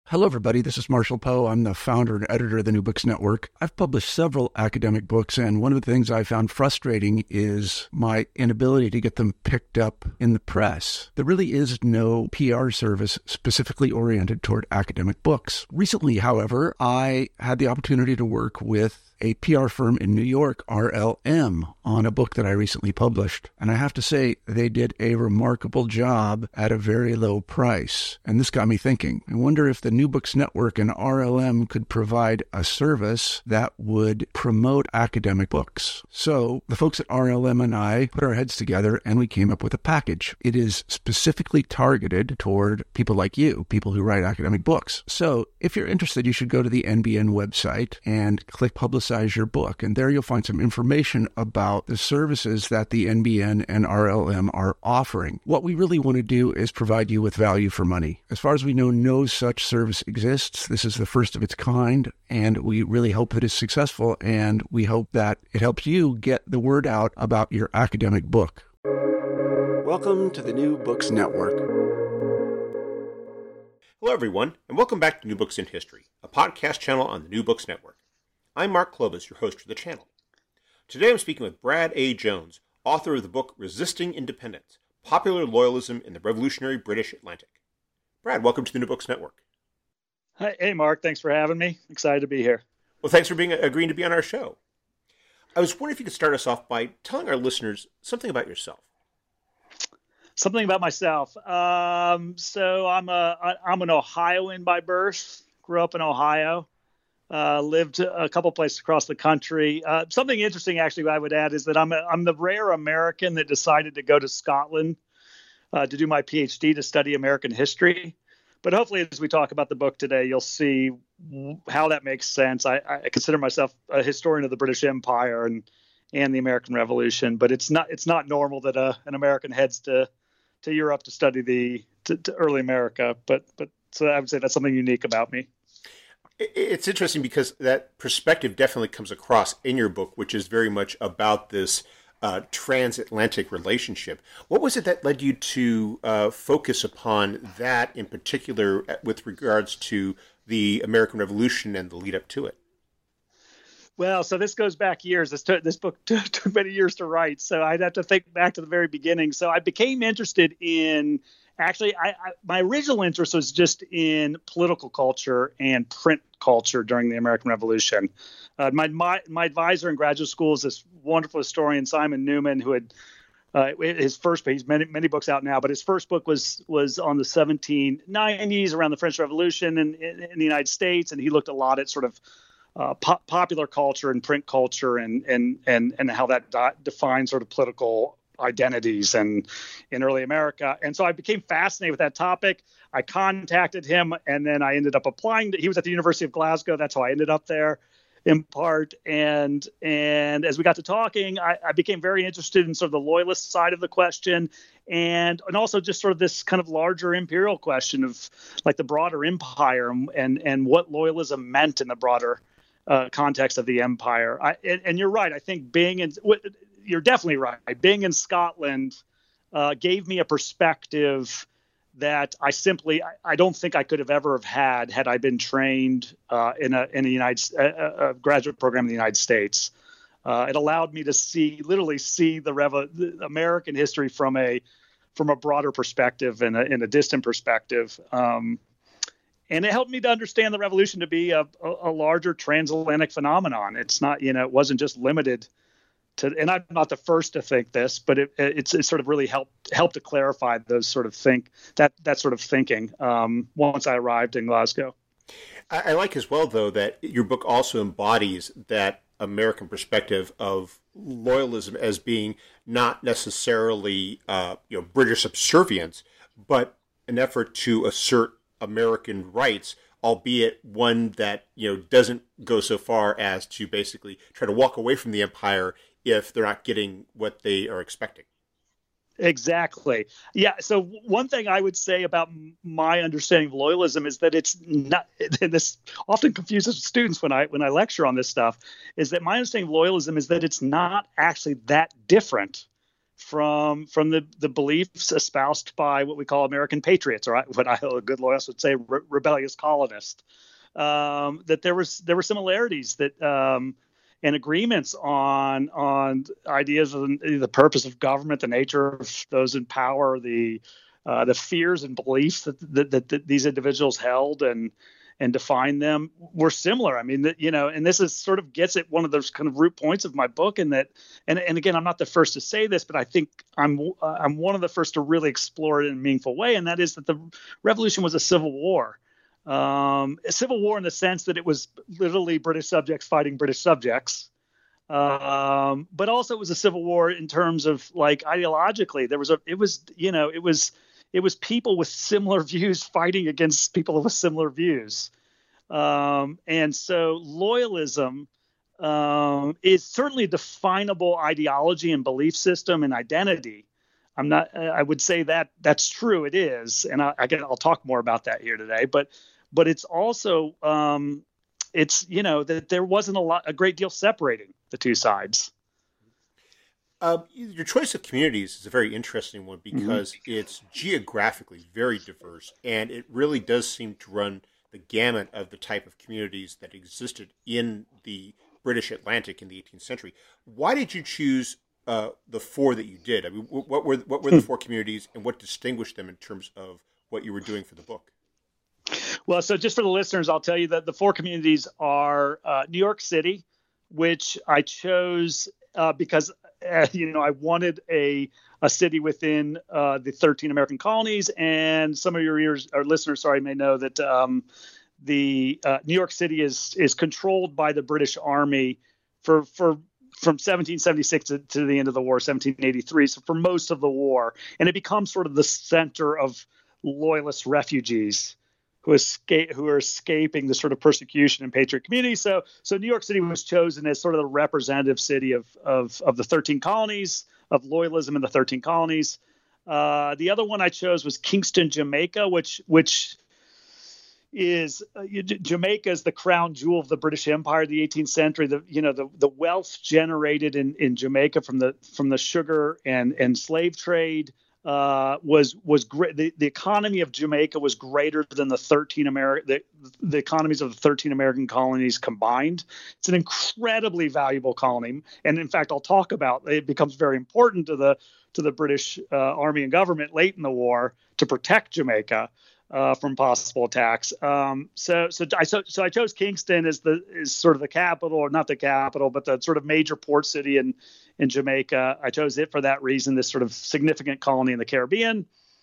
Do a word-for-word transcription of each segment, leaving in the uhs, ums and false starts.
Hello, everybody. This is Marshall Poe. I'm the founder and editor of the New Books Network. I've published several academic books, and one of the things I found frustrating is my inability to get them picked up in the press. There really is no P R service specifically oriented toward academic books. Recently, however, I had the opportunity to work with a P R firm in New York, R L M, on a book that I recently published. And I have to say, they did a remarkable job at a very low price. And this got me thinking. I wonder if the New Books Network and R L M could provide a service that would promote academic books. So the folks at R L M and I put our heads together and we came up with a package. It is specifically targeted toward people like you, people who write academic books. So if you're interested, you should go to the N B N website and click Publicize your book. And there you'll find some information about the services that the N B N and R L M are offering. What we really want to do is provide you with value for money. As far as we know, no such service exists. This is the first of its kind, and we really hope that it's successful, and we hope that it helps you get the word out about your academic book. Welcome to the New Books Network. Hello, everyone, and welcome back to New Books in History, a podcast channel on the New Books Network. I'm Mark Clovis, your host for the channel. Today I'm speaking with Brad A. Jones, author of the book Resisting Independence, Popular Loyalism in the Revolutionary British Atlantic. Brad, welcome to the New Books Network. Hi, hey, Mark. Thanks for having me. Excited to be here. Well, thanks for being agreeing to be on our show. I was wondering if you could start us off by telling our listeners something about yourself. Something about myself. Um, so I'm a I'm an Ohioan by birth. Grew up in Ohio. Uh, lived a couple places across the country. Uh, something interesting, actually, I would add is that I'm a, I'm the rare American that decided to go to Scotland uh, to do my PhD to study American history. But hopefully, as we talk about the book today, you'll see how that makes sense. I, I consider myself a historian of the British Empire and and the American Revolution, but it's not it's not normal that a, an American heads to to Europe to study the to, to early America. But but so I would say that's something unique about me. It's interesting because that perspective definitely comes across in your book, which is very much about this uh, transatlantic relationship. What was it that led you to uh, focus upon that in particular with regards to the American Revolution and the lead up to it? Well, so this goes back years. This, took, this book took, took many years to write, so I'd have to think back to the very beginning. So I became interested in Actually, I, I, my original interest was just in political culture and print culture during the American Revolution. Uh, my, my my advisor in graduate school is this wonderful historian, Simon Newman, who had uh, his first book. He's many many books out now, but his first book was was on the seventeen nineties, around the French Revolution in, in, in the United States, and he looked a lot at sort of uh, po- popular culture and print culture and and and and how that di- defines sort of political identities and in early America. And so I became fascinated with that topic. I contacted him and then I ended up applying to, he was at the University of Glasgow. That's how I ended up there in part. And, and as we got to talking, I, I became very interested in sort of the loyalist side of the question and, and also just sort of this kind of larger imperial question of like the broader empire and, and, and what loyalism meant in the broader uh, context of the empire. I, and, and you're right. I think being in, you're definitely right. Being in Scotland uh, gave me a perspective that I simply, I, I don't think I could have ever have had had I been trained uh, in a in a United a, a graduate program in the United States. Uh, it allowed me to see, literally see the, revo- the American history from a from a broader perspective and a, in a distant perspective. Um, and it helped me to understand the revolution to be a, a, a larger transatlantic phenomenon. It's not, you know, it wasn't just limited to, and I'm not the first to think this, but it, it's, it sort of really helped helped to clarify those sort of think that that sort of thinking um, once I arrived in Glasgow. I, I like as well, though, that your book also embodies that American perspective of loyalism as being not necessarily uh, you know British subservience, but an effort to assert American rights, albeit one that you know doesn't go so far as to basically try to walk away from the empire if they're not getting what they are expecting. Exactly. Yeah. So one thing I would say about my understanding of loyalism is that it's not, and this often confuses students when I when I lecture on this stuff, is that my understanding of loyalism is that it's not actually that different from from the, the beliefs espoused by what we call American patriots, or what I, a good loyalist would say, re- rebellious colonists. Um, that there was there were similarities that um, and agreements on on ideas of the purpose of government, the nature of those in power, the uh, the fears and beliefs that, that, that, that these individuals held and and defined them were similar. I mean, that, you know, and this is sort of gets at one of those kind of root points of my book, and that, and and again, I'm not the first to say this, but I think I'm uh, I'm one of the first to really explore it in a meaningful way, and that is that the revolution was a civil war. Um, a civil war in the sense that it was literally British subjects fighting British subjects. Um, but also it was a civil war in terms of like ideologically, there was a, it was, you know, it was, it was people with similar views fighting against people with similar views. Um, and so loyalism, um, is certainly a definable ideology and belief system and identity. I'm not, I would say that that's true. It is. And I, I can, I'll talk more about that here today, but But it's also, um, it's, you know, that there wasn't a lot, a great deal separating the two sides. Uh, your choice of communities is a very interesting one because mm-hmm. it's geographically very diverse, and it really does seem to run the gamut of the type of communities that existed in the British Atlantic in the eighteenth century. Why did you choose uh, the four that you did? I mean, what were what were the four communities, and what distinguished them in terms of what you were doing for the book? Well, so just for the listeners, I'll tell you that the four communities are uh, New York City, which I chose uh, because, uh, you know, I wanted a a city within uh, the thirteen American colonies. And some of your ears, or listeners, sorry, may know that um, the uh, New York City is is controlled by the British Army for for from seventeen seventy-six to, to the end of the war, seventeen eighty-three. So for most of the war, and it becomes sort of the center of loyalist refugees who escape, who are escaping the sort of persecution in patriot communities. So, so New York City was chosen as sort of the representative city of of, of the thirteen colonies, of loyalism in the thirteen colonies. Uh, the other one I chose was Kingston, Jamaica, which which is uh, Jamaica is the crown jewel of the British Empire of the eighteenth century. The you know the the wealth generated in, in Jamaica from the from the sugar and and slave trade. Uh, was was great. The, the economy of Jamaica was greater than the thirteen American the, the economies of the thirteen American colonies combined. It's an incredibly valuable colony, and in fact, I'll talk about it becomes very important to the to the British uh, Army and government late in the war to protect Jamaica uh, from possible attacks. Um, so so I so, so I chose Kingston as the is sort of the capital, or not the capital, but the sort of major port city in. in Jamaica. I chose it for that reason, this sort of significant colony in the Caribbean.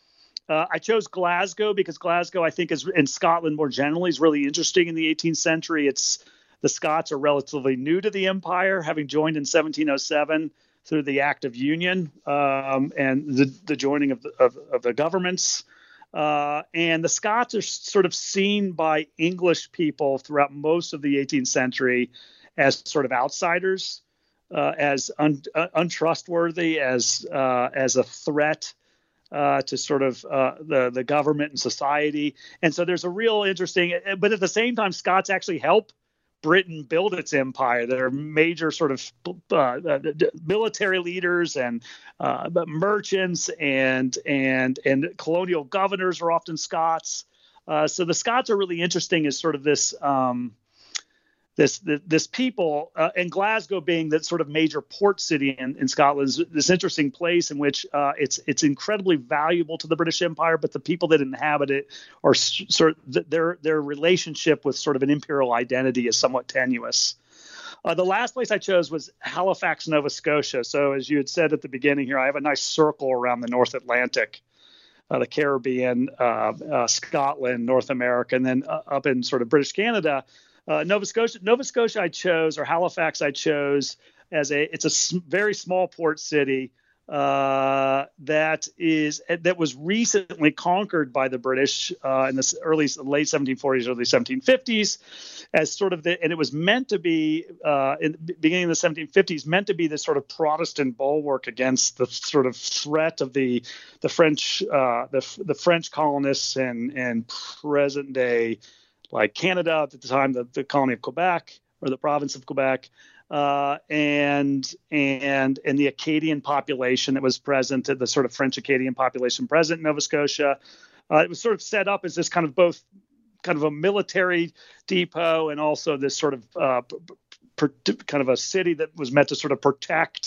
Uh, I chose Glasgow because Glasgow, I think, is in Scotland more generally is really interesting in the eighteenth century. It's the Scots are relatively new to the empire, having joined in seventeen oh seven through the Act of Union um, and the, the joining of the, of, of the governments. Uh, and the Scots are sort of seen by English people throughout most of the eighteenth century as sort of outsiders. Uh, as un, uh, untrustworthy, as uh, as a threat uh, to sort of uh, the the government and society, and so there's a real interesting. But at the same time, Scots actually help Britain build its empire. They're major sort of uh, military leaders and uh, merchants, and and and colonial governors are often Scots. Uh, so the Scots are really interesting as sort of this. Um, This this people uh, and Glasgow being that sort of major port city in, in Scotland is this interesting place in which uh, it's it's incredibly valuable to the British Empire, but the people that inhabit it are sort of their their relationship with sort of an imperial identity is somewhat tenuous. Uh, the last place I chose was Halifax, Nova Scotia. So as you had said at the beginning here, I have a nice circle around the North Atlantic, uh, the Caribbean, uh, uh, Scotland, North America, and then uh, up in sort of British Canada. Uh, Nova Scotia, Nova Scotia, I chose, or Halifax, I chose as a. It's a sm- very small port city uh, that is that was recently conquered by the British uh, in the early late seventeen forties, early seventeen fifties, as sort of the, and it was meant to be uh, in the beginning of the seventeen fifties, meant to be this sort of Protestant bulwark against the sort of threat of the the French uh, the the French colonists and and present day. Like Canada at the time, the, the colony of Quebec or the province of Quebec. uh, and and and the Acadian population that was present, the sort of French Acadian population present in Nova Scotia. Uh, it was sort of set up as this kind of both kind of a military depot and also this sort of uh, per, kind of a city that was meant to sort of protect,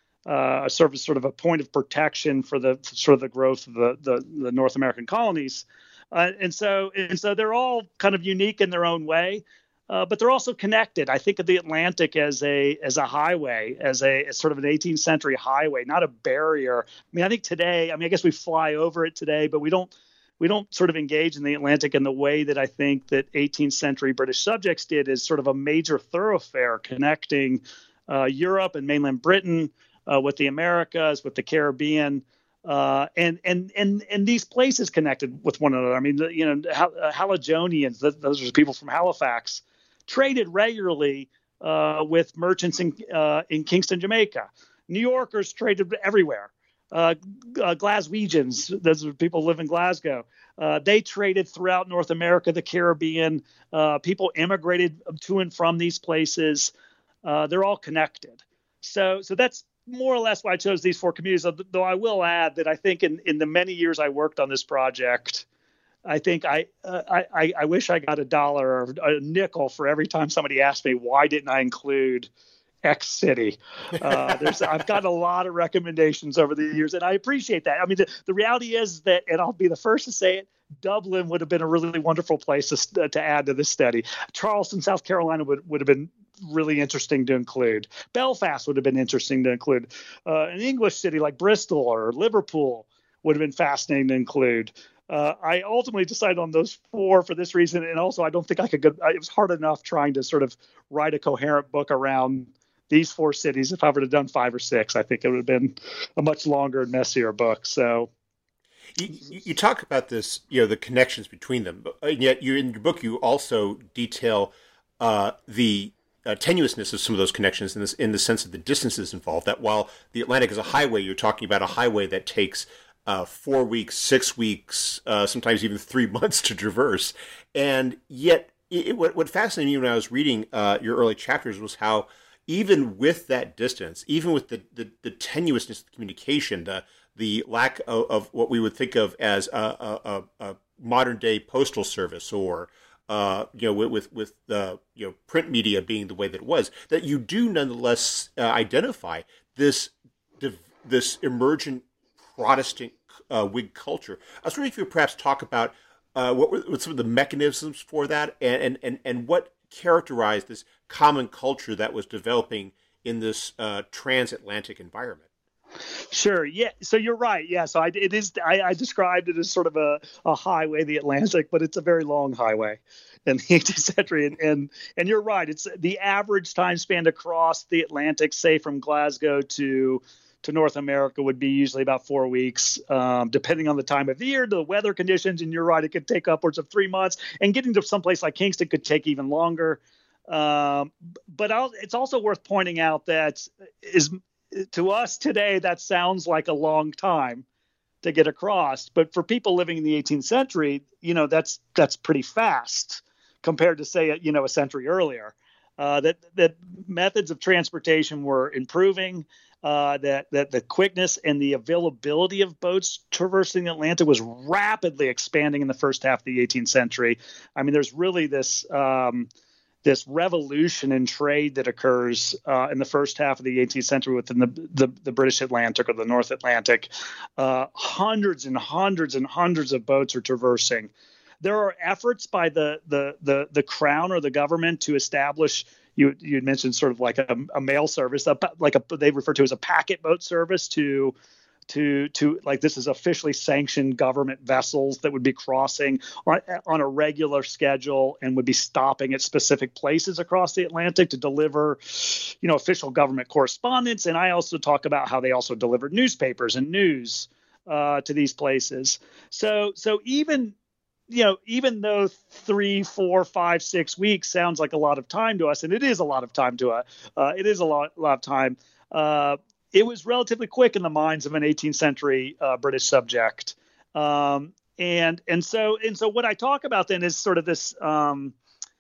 uh, serve as sort of a point of protection for the for sort of the growth of the the, the North American colonies. Uh, and so and so they're all kind of unique in their own way. Uh, but they're also connected. I think of the Atlantic as a as a highway, as a as sort of an eighteenth century highway, not a barrier. I mean, I think today, I mean, I guess we fly over it today, but we don't we don't sort of engage in the Atlantic in the way that I think that eighteenth century British subjects did, as sort of a major thoroughfare connecting uh, Europe and mainland Britain uh, with the Americas, with the Caribbean. Uh, and and and and these places connected with one another. I mean, the, you know, Hal- uh, Haligonians, th- those are people from Halifax, traded regularly uh, with merchants in uh, in Kingston, Jamaica. New Yorkers traded everywhere. Uh, uh, Glaswegians, those are people who live in Glasgow. Uh, they traded throughout North America, the Caribbean. Uh, people immigrated to and from these places. Uh, they're all connected. So, so that's more or less why I chose these four communities. Though I will add that I think in, in the many years I worked on this project, I think I, uh, I I wish I got a dollar or a nickel for every time somebody asked me why didn't I include X city. Uh, there's I've gotten a lot of recommendations over the years, and I appreciate that. I mean, the, the reality is that, and I'll be the first to say it, Dublin would have been a really wonderful place to, to add to this study. Charleston, South Carolina would, would have been really interesting to include. Belfast would have been interesting to include. Uh, an English city like Bristol or Liverpool would have been fascinating to include. Uh, I ultimately decided on those four for this reason, and also I don't think I could go, it was hard enough trying to sort of write a coherent book around these four cities. If I would have done five or six, I think it would have been a much longer and messier book. So you, you talk about this, you know, the connections between them, and yet you in your book you also detail uh, the uh, tenuousness of some of those connections in this, in the sense of the distances involved. That while the Atlantic is a highway, you're talking about a highway that takes uh, four weeks, six weeks, uh, sometimes even three months to traverse, and yet it, it, what, what fascinated me when I was reading uh, your early chapters was how even with that distance, even with the, the, the tenuousness of the communication, the the lack of, of what we would think of as a, a, a modern day postal service, or uh, you know, with with the you know print media being the way that it was, that you do nonetheless uh, identify this this emergent Protestant uh, Whig culture. I was wondering if you could perhaps talk about uh, what were what some of the mechanisms for that, and and and, and what characterized this common culture that was developing in this uh, transatlantic environment. Sure. Yeah. So you're right. Yeah. So I, it is. I, I described it as sort of a, a highway, the Atlantic, but it's a very long highway in the eighteenth century. And, and and you're right. It's the average time span across the Atlantic, say from Glasgow to to North America, would be usually about four weeks, um, depending on the time of year, the weather conditions. And you're right. It could take upwards of three months. And getting to someplace like Kingston could take even longer. Um, but I'll, it's also worth pointing out that is. To us today, that sounds like a long time to get across. But for people living in the eighteenth century, you know, that's that's pretty fast compared to, say, you know, a century earlier. Uh, that that methods of transportation were improving. Uh, that that the quickness and the availability of boats traversing the Atlantic was rapidly expanding in the first half of the eighteenth century. I mean, there's really this. Um, this revolution in trade that occurs uh, in the first half of the eighteenth century within the, the, the British Atlantic or the North Atlantic. Uh, hundreds and hundreds and hundreds of boats are traversing. There are efforts by the the the, the crown or the government to establish, you you mentioned sort of like a, a mail service, a, like a, they refer to as a packet boat service to to to like this is officially sanctioned government vessels that would be crossing on, on a regular schedule and would be stopping at specific places across the Atlantic to deliver, you know, official government correspondence. And I also talk about how they also delivered newspapers and news uh, to these places. So so even, you know, even though three, four, five, six weeks sounds like a lot of time to us, and it is a lot of time to us, uh, it is a lot, a lot of time. Uh, It was relatively quick in the minds of an eighteenth century uh, British subject, um, and and so and so what I talk about then is sort of this um,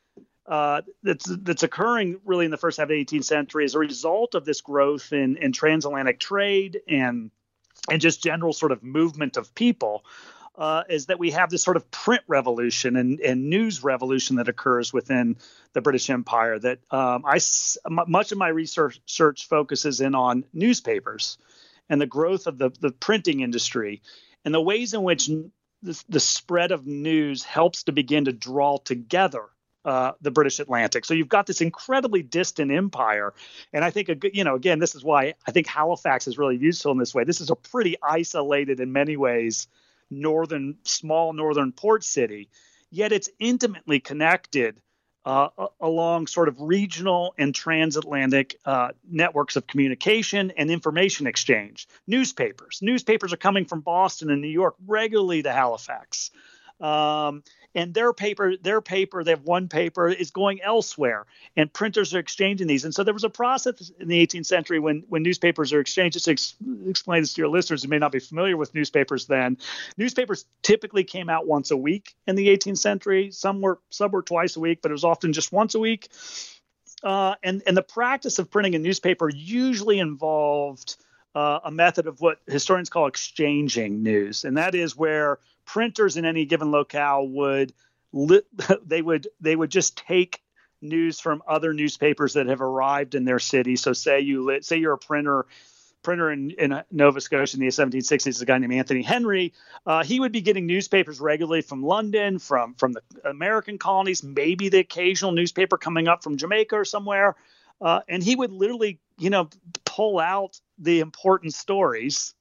uh, that's that's occurring really in the first half of the eighteenth century as a result of this growth in, in transatlantic trade and and just general sort of movement of people, uh, is that we have this sort of print revolution and, and news revolution that occurs within the British Empire. That um, I much of my research search focuses in on newspapers and the growth of the, the printing industry and the ways in which the, the spread of news helps to begin to draw together Uh, the British Atlantic. So you've got this incredibly distant empire. And I think, a good, you know, again, this is why I think Halifax is really useful in this way. This is a pretty isolated in many ways, northern, small northern port city, yet it's intimately connected uh, along sort of regional and transatlantic uh, networks of communication and information exchange. Newspapers. Newspapers are coming from Boston and New York regularly to Halifax. Um, and their paper, their paper, they have one paper is going elsewhere, and printers are exchanging these. And so there was a process in the eighteenth century when, when newspapers are exchanged. Just to ex- explain this to your listeners who may not be familiar with newspapers then. Newspapers typically came out once a week in the eighteenth century. Some were, some were twice a week, but it was often just once a week. Uh, and, and the practice of printing a newspaper usually involved uh, a method of what historians call exchanging news. And that is where printers in any given locale would li- they would they would just take news from other newspapers that have arrived in their city. So say you li- say you're a printer printer in, in Nova Scotia in the seventeen sixties, a guy named Anthony Henry. Uh, he would be getting newspapers regularly from London, from from the American colonies, maybe the occasional newspaper coming up from Jamaica or somewhere. Uh, and he would literally, you know, pull out the important stories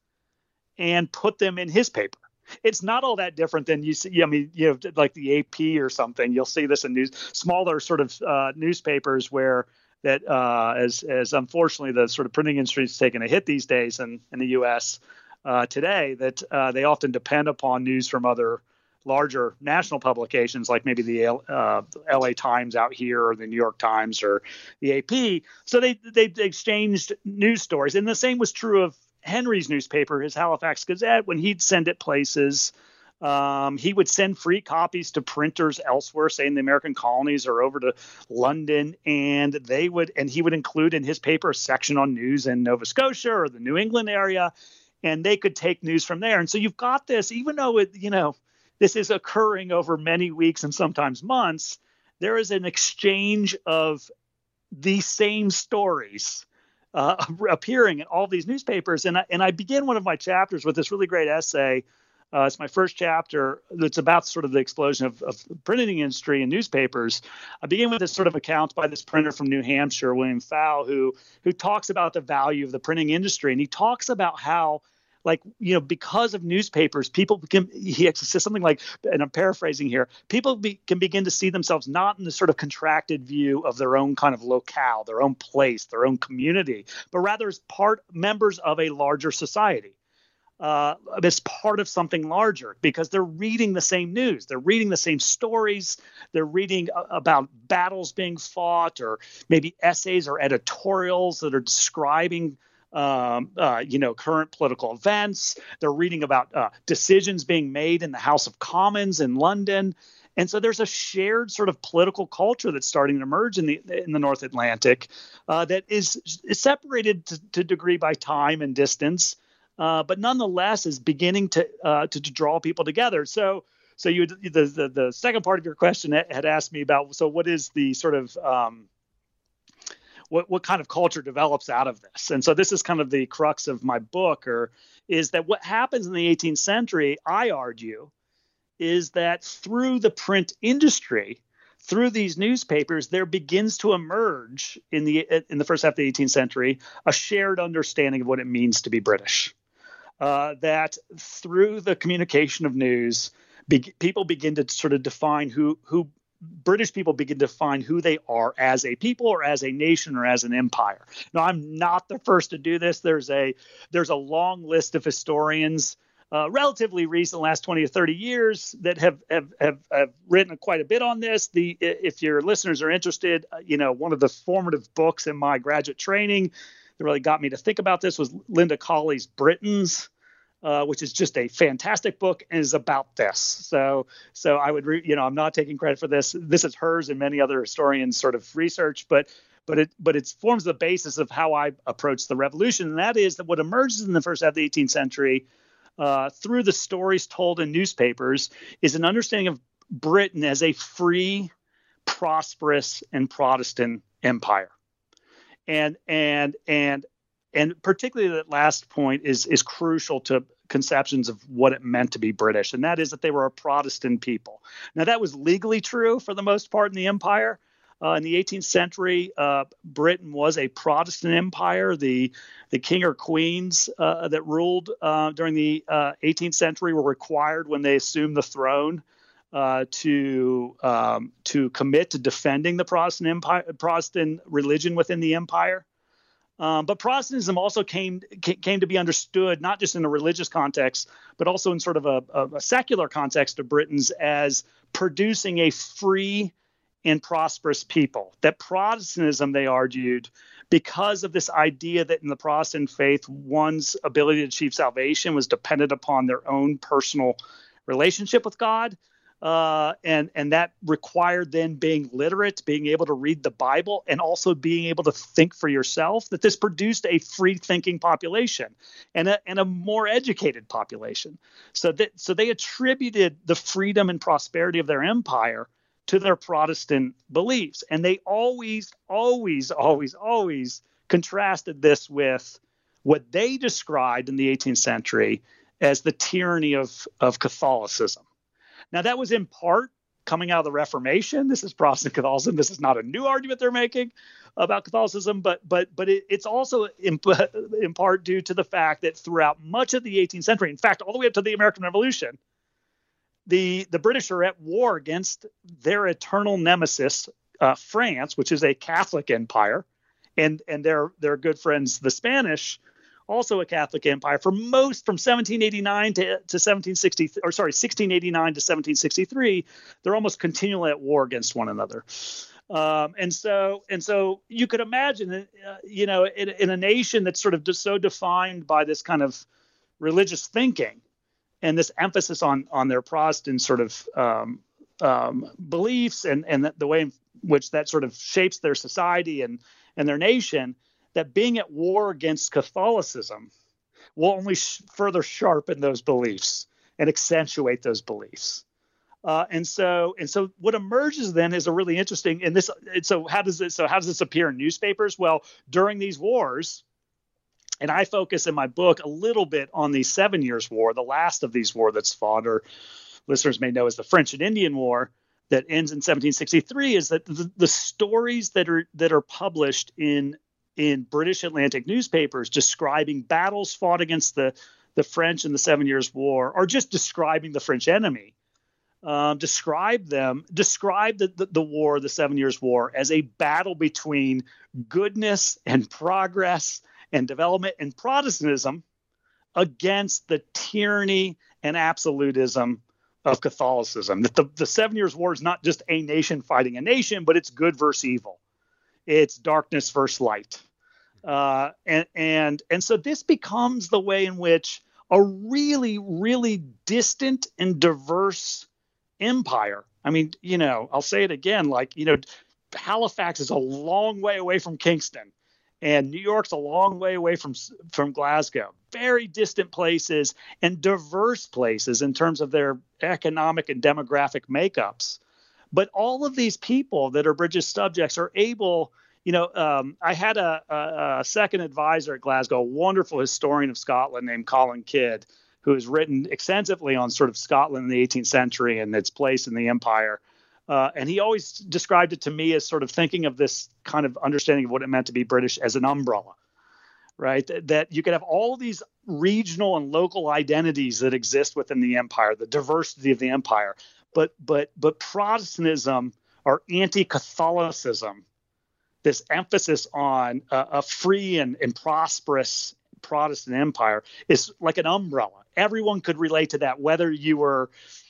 and put them in his paper. It's not all that different than you see. I mean, you know, like the A P or something. You'll see this in news, smaller sort of uh, newspapers where that, uh, as as unfortunately the sort of printing industry is taking a hit these days in, in the U S uh, today. That uh, they often depend upon news from other larger national publications, like maybe the uh, L A Times out here, or the New York Times, or the A P. So they they exchanged news stories, and the same was true of Henry's newspaper, his Halifax Gazette. When he'd send it places, um, he would send free copies to printers elsewhere, say in the American colonies or over to London, and they would, and he would include in his paper a section on news in Nova Scotia or the New England area, and they could take news from there. And so you've got this, even though it, you know, this is occurring over many weeks and sometimes months, there is an exchange of these same stories Uh, appearing in all these newspapers. And I, and I begin one of my chapters with this really great essay. Uh, it's my first chapter that's about sort of the explosion of, of the printing industry and newspapers. I begin with this sort of account by this printer from New Hampshire, William Fow, who who talks about the value of the printing industry. And he talks about how, like, you know, because of newspapers, people can, he says something like, and I'm paraphrasing here, people be, can begin to see themselves not in the sort of contracted view of their own kind of locale, their own place, their own community, but rather as part members of a larger society. Uh, as part of something larger, because they're reading the same news. They're reading the same stories. They're reading about battles being fought, or maybe essays or editorials that are describing Um, uh, you know, current political events. They're reading about uh, decisions being made in the House of Commons in London. And so there's a shared sort of political culture that's starting to emerge in the in the North Atlantic uh, that is, is separated to, to degree by time and distance, uh, but nonetheless is beginning to, uh, to to draw people together. So so you the, the the second part of your question had asked me about, so what is the sort of um, What, what kind of culture develops out of this? And so this is kind of the crux of my book, or is that what happens in the eighteenth century, I argue, is that through the print industry, through these newspapers, there begins to emerge in the in the first half of the eighteenth century a shared understanding of what it means to be British. Uh, that through the communication of news, be, people begin to sort of define who who. British people begin to define who they are as a people, or as a nation, or as an empire. Now, I'm not the first to do this. There's a there's a long list of historians, uh, relatively recent, last twenty or thirty years, that have have, have have written quite a bit on this. The if your listeners are interested, uh, you know, one of the formative books in my graduate training that really got me to think about this was Linda Colley's Britons. uh, which is just a fantastic book and is about this. So, so I would, re- you know, I'm not taking credit for this. This is hers and many other historians' sort of research, but but it but it forms the basis of how I approach the revolution, and that is that what emerges in the first half of the eighteenth century uh, through the stories told in newspapers is an understanding of Britain as a free, prosperous, and Protestant empire. And and and and particularly that last point is is crucial to conceptions of what it meant to be British, and that is that they were a Protestant people. Now, that was legally true for the most part in the empire. Uh, in the eighteenth century, uh, Britain was a Protestant empire. The the king or queens uh, that ruled uh, during the uh, eighteenth century were required when they assumed the throne uh, to um, to commit to defending the Protestant empire, Protestant religion within the empire. Um, but Protestantism also came came to be understood not just in a religious context, but also in sort of a, a secular context of Britain's as producing a free and prosperous people. That Protestantism, they argued, because of this idea that in the Protestant faith, one's ability to achieve salvation was dependent upon their own personal relationship with God. Uh, and, and that required then being literate, being able to read the Bible, and also being able to think for yourself, that this produced a free-thinking population and a, and a more educated population. So that so they attributed the freedom and prosperity of their empire to their Protestant beliefs. And they always, always, always, always contrasted this with what they described in the eighteenth century as the tyranny of, of Catholicism. Now, that was in part coming out of the Reformation. This is Protestant Catholicism. This is not a new argument they're making about Catholicism, but but but it, it's also in, in part due to the fact that throughout much of the eighteenth century, in fact, all the way up to the American Revolution, the the British are at war against their eternal nemesis, uh, France, which is a Catholic empire, and and their their good friends, the Spanish, also a Catholic empire. For most, from seventeen eighty-nine to, to seventeen sixty, or sorry, sixteen eighty-nine to seventeen sixty-three, they're almost continually at war against one another. Um, and so, and so, you could imagine, uh, you know, in, in a nation that's sort of just so defined by this kind of religious thinking and this emphasis on on their Protestant sort of um, um, beliefs, and and the way in which that sort of shapes their society and and their nation, that being at war against Catholicism will only sh- further sharpen those beliefs and accentuate those beliefs. Uh, and so, and so, what emerges then is a really interesting. And this, and so how does this? So how does this appear in newspapers? Well, during these wars, and I focus in my book a little bit on the Seven Years' War, the last of these war that's fought, or listeners may know as the French and Indian War, that ends in seventeen sixty-three. Is that the, the stories that are that are published in in British Atlantic newspapers describing battles fought against the, the French in the Seven Years' War, or just describing the French enemy, um, describe them, describe the, the, the war, the Seven Years' War, as a battle between goodness and progress and development and Protestantism against the tyranny and absolutism of Catholicism. That the, the Seven Years' War is not just a nation fighting a nation, but it's good versus evil. It's darkness versus light. Uh, and, and, and so this becomes the way in which a really, really distant and diverse empire. I mean, you know, I'll say it again, like, you know, Halifax is a long way away from Kingston, and New York's a long way away from, from Glasgow. Very distant places and diverse places in terms of their economic and demographic makeups. But all of these people that are British subjects are able, you know, um, I had a, a, a second advisor at Glasgow, a wonderful historian of Scotland named Colin Kidd, who has written extensively on sort of Scotland in the eighteenth century and its place in the empire. Uh, and he always described it to me as sort of thinking of this kind of understanding of what it meant to be British as an umbrella, right? That, that you could have all these regional and local identities that exist within the empire, the diversity of the empire. But but but Protestantism or anti-Catholicism, this emphasis on uh, a free and, and prosperous Protestant empire, is like an umbrella. Everyone could relate to that, whether you were,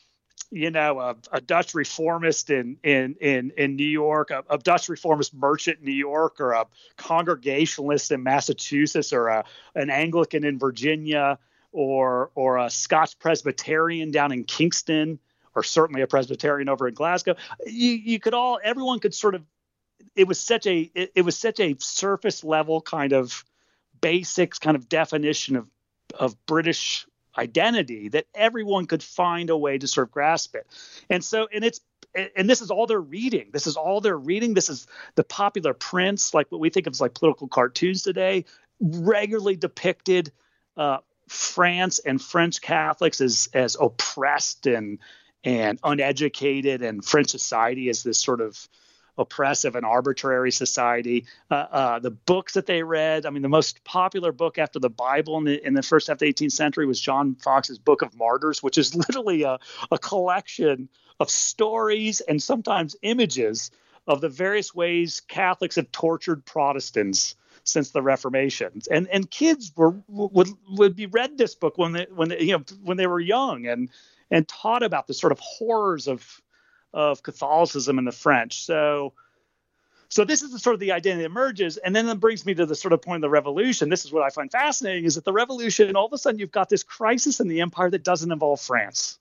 you know, a, a Dutch reformist in in in, in New York, a, a Dutch reformist merchant in New York, or a Congregationalist in Massachusetts, or a, an Anglican in Virginia, or or a Scotch Presbyterian down in Kingston, or certainly a Presbyterian over in Glasgow. You you could all everyone could sort of. It was such a it, it was such a surface level kind of basics kind of definition of of British identity that everyone could find a way to sort of grasp it. And so, and it's, and this is all they're reading. This is all they're reading. This is the popular prints, like what we think of as like political cartoons today, regularly depicted uh, France and French Catholics as, as oppressed and, and uneducated, and French society as this sort of oppressive and arbitrary society. Uh, uh, the books that they read, I mean, the most popular book after the Bible in the, in the first half of the eighteenth century was John Fox's Book of Martyrs, which is literally a, a collection of stories and sometimes images of the various ways Catholics have tortured Protestants since the Reformation. And and kids were would would be read this book when they when they, you know when they were young, and and taught about the sort of horrors of of Catholicism in the French. So, so this is the sort of the identity that emerges. And then that brings me to the sort of point of the revolution. This is what I find fascinating, is that the revolution, all of a sudden you've got this crisis in the empire that doesn't involve France.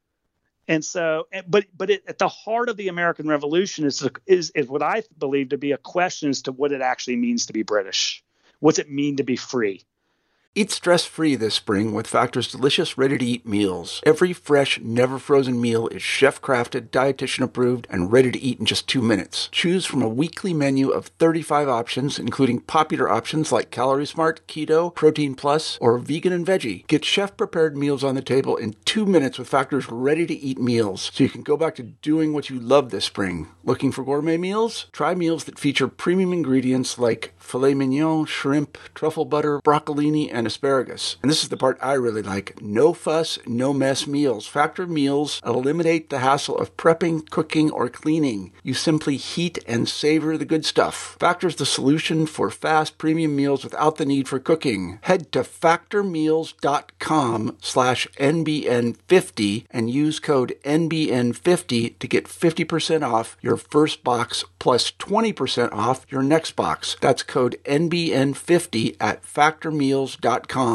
And so, but, but it, at the heart of the American Revolution is, is, is what I believe to be a question as to what it actually means to be British. What's it mean to be free? Eat stress-free this spring with Factor's delicious, ready-to-eat meals. Every fresh, never-frozen meal is chef-crafted, dietitian-approved, and ready to eat in just two minutes. Choose from a weekly menu of thirty-five options, including popular options like Calorie Smart, Keto, Protein Plus, or Vegan and Veggie. Get chef-prepared meals on the table in two minutes with Factor's ready-to-eat meals, so you can go back to doing what you love this spring. Looking for gourmet meals? Try meals that feature premium ingredients like filet mignon, shrimp, truffle butter, broccolini, and asparagus. And this is the part I really like. No fuss, no mess meals. Factor meals eliminate the hassle of prepping, cooking, or cleaning. You simply heat and savor the good stuff. Factor's the solution for fast premium meals without the need for cooking. Head to factormeals.com slash NBN50 and use code N B N fifty to get fifty percent off your first box plus twenty percent off your next box. That's code N B N fifty at factormeals.com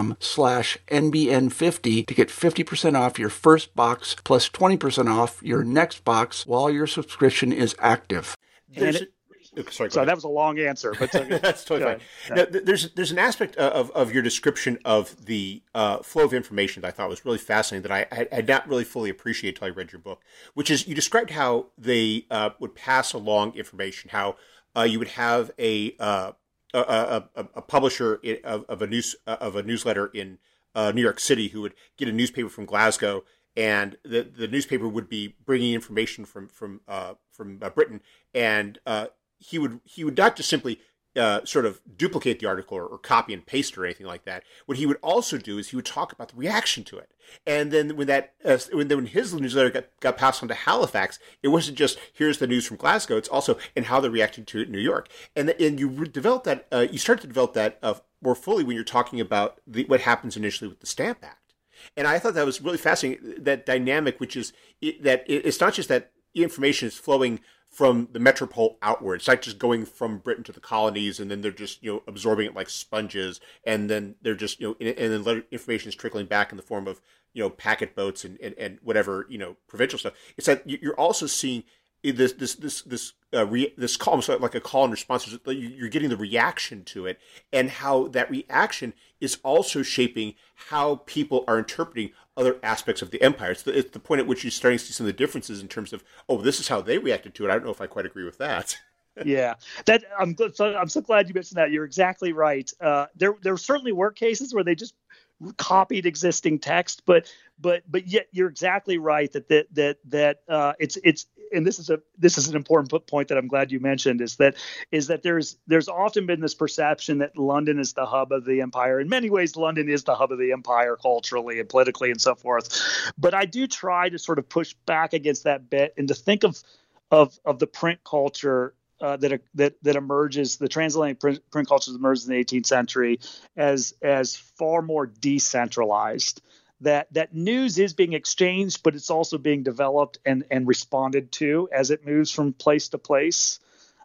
slash NBN50 to get fifty percent off your first box plus twenty percent off your next box while your subscription is active. There's a, oops, sorry, sorry that was a long answer, but okay. That's totally fine. Now, there's there's an aspect of, of your description of the uh, flow of information that I thought was really fascinating that I, I had not really fully appreciated until I read your book, which is you described how they uh, would pass along information, how uh, you would have a uh, A, a, a publisher of, of a news of a newsletter in uh, New York City who would get a newspaper from Glasgow, and the, the newspaper would be bringing information from from uh, from uh, Britain, and uh, he would he would not just simply uh, sort of duplicate the article or, or copy and paste or anything like that. What he would also do is he would talk about the reaction to it, and then when that uh, when then when his newsletter got, got passed on to Halifax, it wasn't just here's the news from Glasgow; it's also and how they're reacting to it in New York, and the, and you re- develop that uh, you start to develop that uh, more fully when you're talking about the, what happens initially with the Stamp Act, and I thought that was really fascinating, that dynamic, which is it, that it, it's not just that information is flowing from the metropole outward. It's not just going from Britain to the colonies, and then they're just, you know, absorbing it like sponges, and then they're just, you know, and then information is trickling back in the form of, you know, packet boats and, and, and whatever, you know, provincial stuff. It's that you're also seeing this this this this uh, re, this call, so like a call and response. You're getting the reaction to it, and how that reaction is also shaping how people are interpreting other aspects of the empire. It's the, it's the point at which you're starting to see some of the differences in terms of, oh, this is how they reacted to it. I don't know if I quite agree with that. Yeah, that I'm so I'm so glad you mentioned that. You're exactly right. Uh, there there certainly were cases where they just copied existing text, but but but yet you're exactly right that that that that uh, it's it's and this is a this is an important point that I'm glad you mentioned, is that is that there's there's often been this perception that London is the hub of the empire. In many ways, London is the hub of the empire culturally and politically and so forth. But I do try to sort of push back against that bit and to think of of of the print culture Uh, that that that emerges, the transatlantic print, print culture that emerges in the eighteenth century as as far more decentralized. That that news is being exchanged, but it's also being developed and and responded to as it moves from place to place.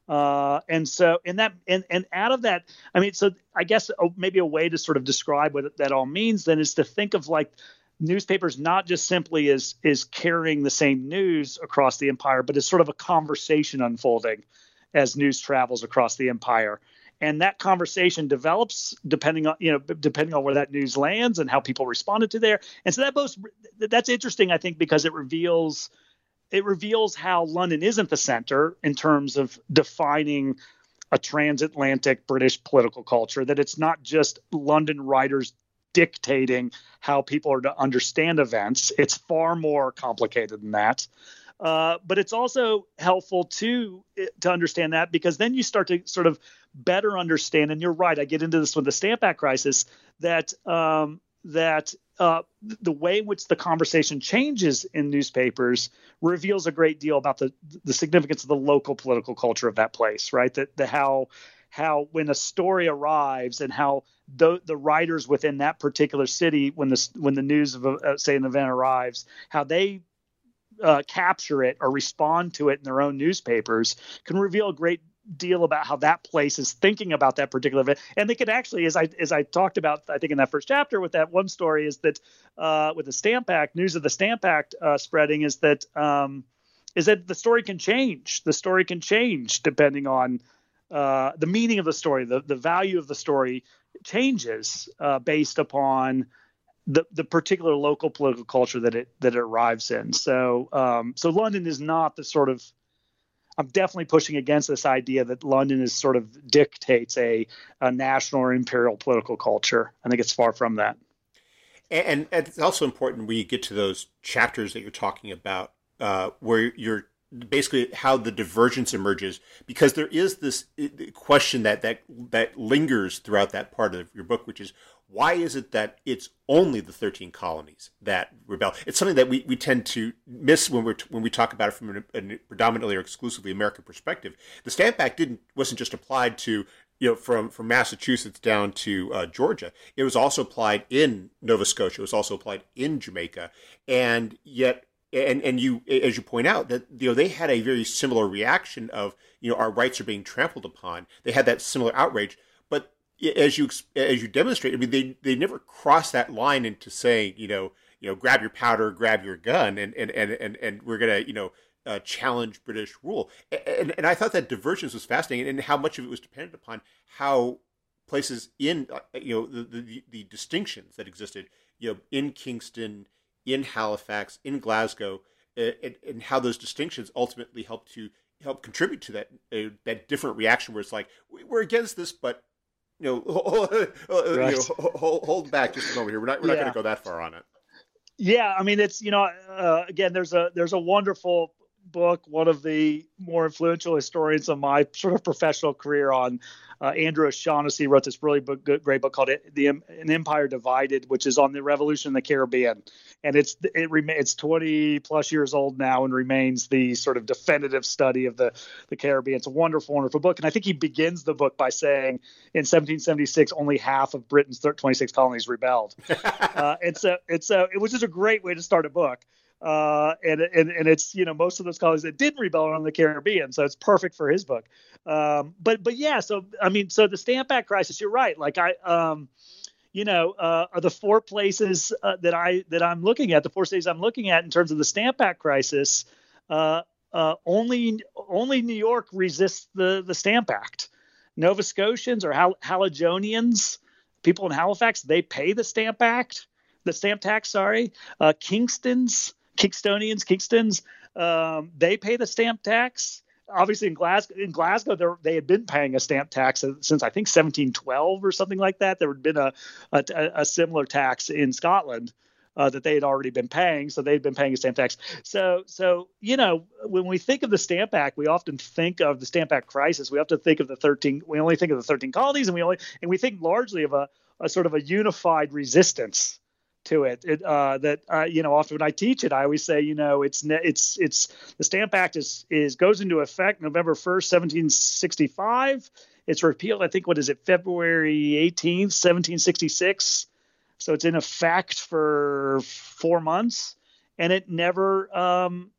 Uh, and so, and that, and, and out of that, I mean, so I guess maybe a way to sort of describe what that all means then is to think of like newspapers not just simply as is carrying the same news across the empire, but as sort of a conversation unfolding as news travels across the empire. And that conversation develops depending on, you know, depending on where that news lands and how people responded to there. And so that both, that's interesting, I think, because it reveals It reveals how London isn't the center in terms of defining a transatlantic British political culture, that it's not just London writers dictating how people are to understand events. It's far more complicated than that. Uh, but it's also helpful to to understand that, because then you start to sort of better understand. And you're right, I get into this with the Stamp Act crisis, that um, that uh, the way in which the conversation changes in newspapers reveals a great deal about the the significance of the local political culture of that place, right? That the how how when a story arrives and how the the writers within that particular city, when the when the news of a, uh, say an event arrives, how they uh, capture it or respond to it in their own newspapers can reveal a great deal about how that place is thinking about that particular event. And they could actually, as I as I talked about, I think in that first chapter with that one story, is that uh, with the Stamp Act, news of the Stamp Act uh, spreading, is that um, is that the story can change. The story can change depending on uh, the meaning of the story. The the value of the story changes uh, based upon the the particular local political culture that it that it arrives in. So um, so London is not the sort of, I'm definitely pushing against this idea that London is sort of dictates a, a national or imperial political culture. I think it's far from that. And, and it's also important when you get to those chapters that you're talking about, uh, where you're basically how the divergence emerges, because there is this question that, that, that lingers throughout that part of your book, which is, why is it that it's only the thirteen colonies that rebel? It's something that we, we tend to miss when we're when we talk about it from a, a predominantly or exclusively American perspective. The Stamp Act didn't wasn't just applied to, you know, from, from Massachusetts down to uh, Georgia. It was also applied in Nova Scotia. It was also applied in Jamaica, and yet, and and you, as you point out, that you know they had a very similar reaction of, you know, our rights are being trampled upon. They had that similar outrage, but as you as you demonstrate, I mean, they, they never cross that line into saying, you know, you know, grab your powder, grab your gun, and and and and, and we're gonna, you know, uh, challenge British rule. And and I thought that divergence was fascinating, and how much of it was dependent upon how places in, uh, you know, the, the the distinctions that existed, you know, in Kingston, in Halifax, in Glasgow, uh, and, and how those distinctions ultimately help to help contribute to that uh, that different reaction, where it's like, we're against this, but you know, hold, right. you know, hold, hold back just a moment here. We're not we're yeah. not going to go that far on it. Yeah, I mean, it's, you know, uh, again, there's a there's a wonderful book, one of the more influential historians of my sort of professional career, on uh, Andrew O'Shaughnessy wrote this really book, good, great book called "The An Empire Divided," which is on the revolution in the Caribbean, and it's it it's twenty plus years old now and remains the sort of definitive study of the the Caribbean. It's a wonderful, wonderful book, and I think he begins the book by saying in seventeen seventy-six only half of Britain's twenty-six colonies rebelled, uh, and so it's a it was just a great way to start a book. Uh, and, and, and it's, you know, most of those colonies that didn't rebel are on the Caribbean. So it's perfect for his book. Um, but, but yeah, so, I mean, so the Stamp Act crisis, you're right. Like I, um, you know, uh, are the four places uh, that I, that I'm looking at, the four states I'm looking at in terms of the Stamp Act crisis, uh, uh, only, only New York resists the, the Stamp Act. Nova Scotians or Hal- Haligonians, people in Halifax, they pay the Stamp Act, the stamp tax, sorry. Uh, Kingstons, Kingstonians, Kingstons, um, they pay the stamp tax. Obviously, in Glasgow, in Glasgow, they had been paying a stamp tax since I think seventeen twelve or something like that. There had been a a, a similar tax in Scotland uh, that they had already been paying, so they'd been paying a stamp tax. So, so you know, when we think of the Stamp Act, we often think of the Stamp Act crisis. We have to think of the thirteen. We only think of the thirteen colonies, and we only and we think largely of a, a sort of a unified resistance to it. It uh, that uh, you know, often when I teach it, I always say, you know, it's it's it's the Stamp Act is is goes into effect November first, seventeen sixty-five. It's repealed, I think, what is it, February eighteenth, seventeen sixty-six. So it's in effect for four months, and it never um,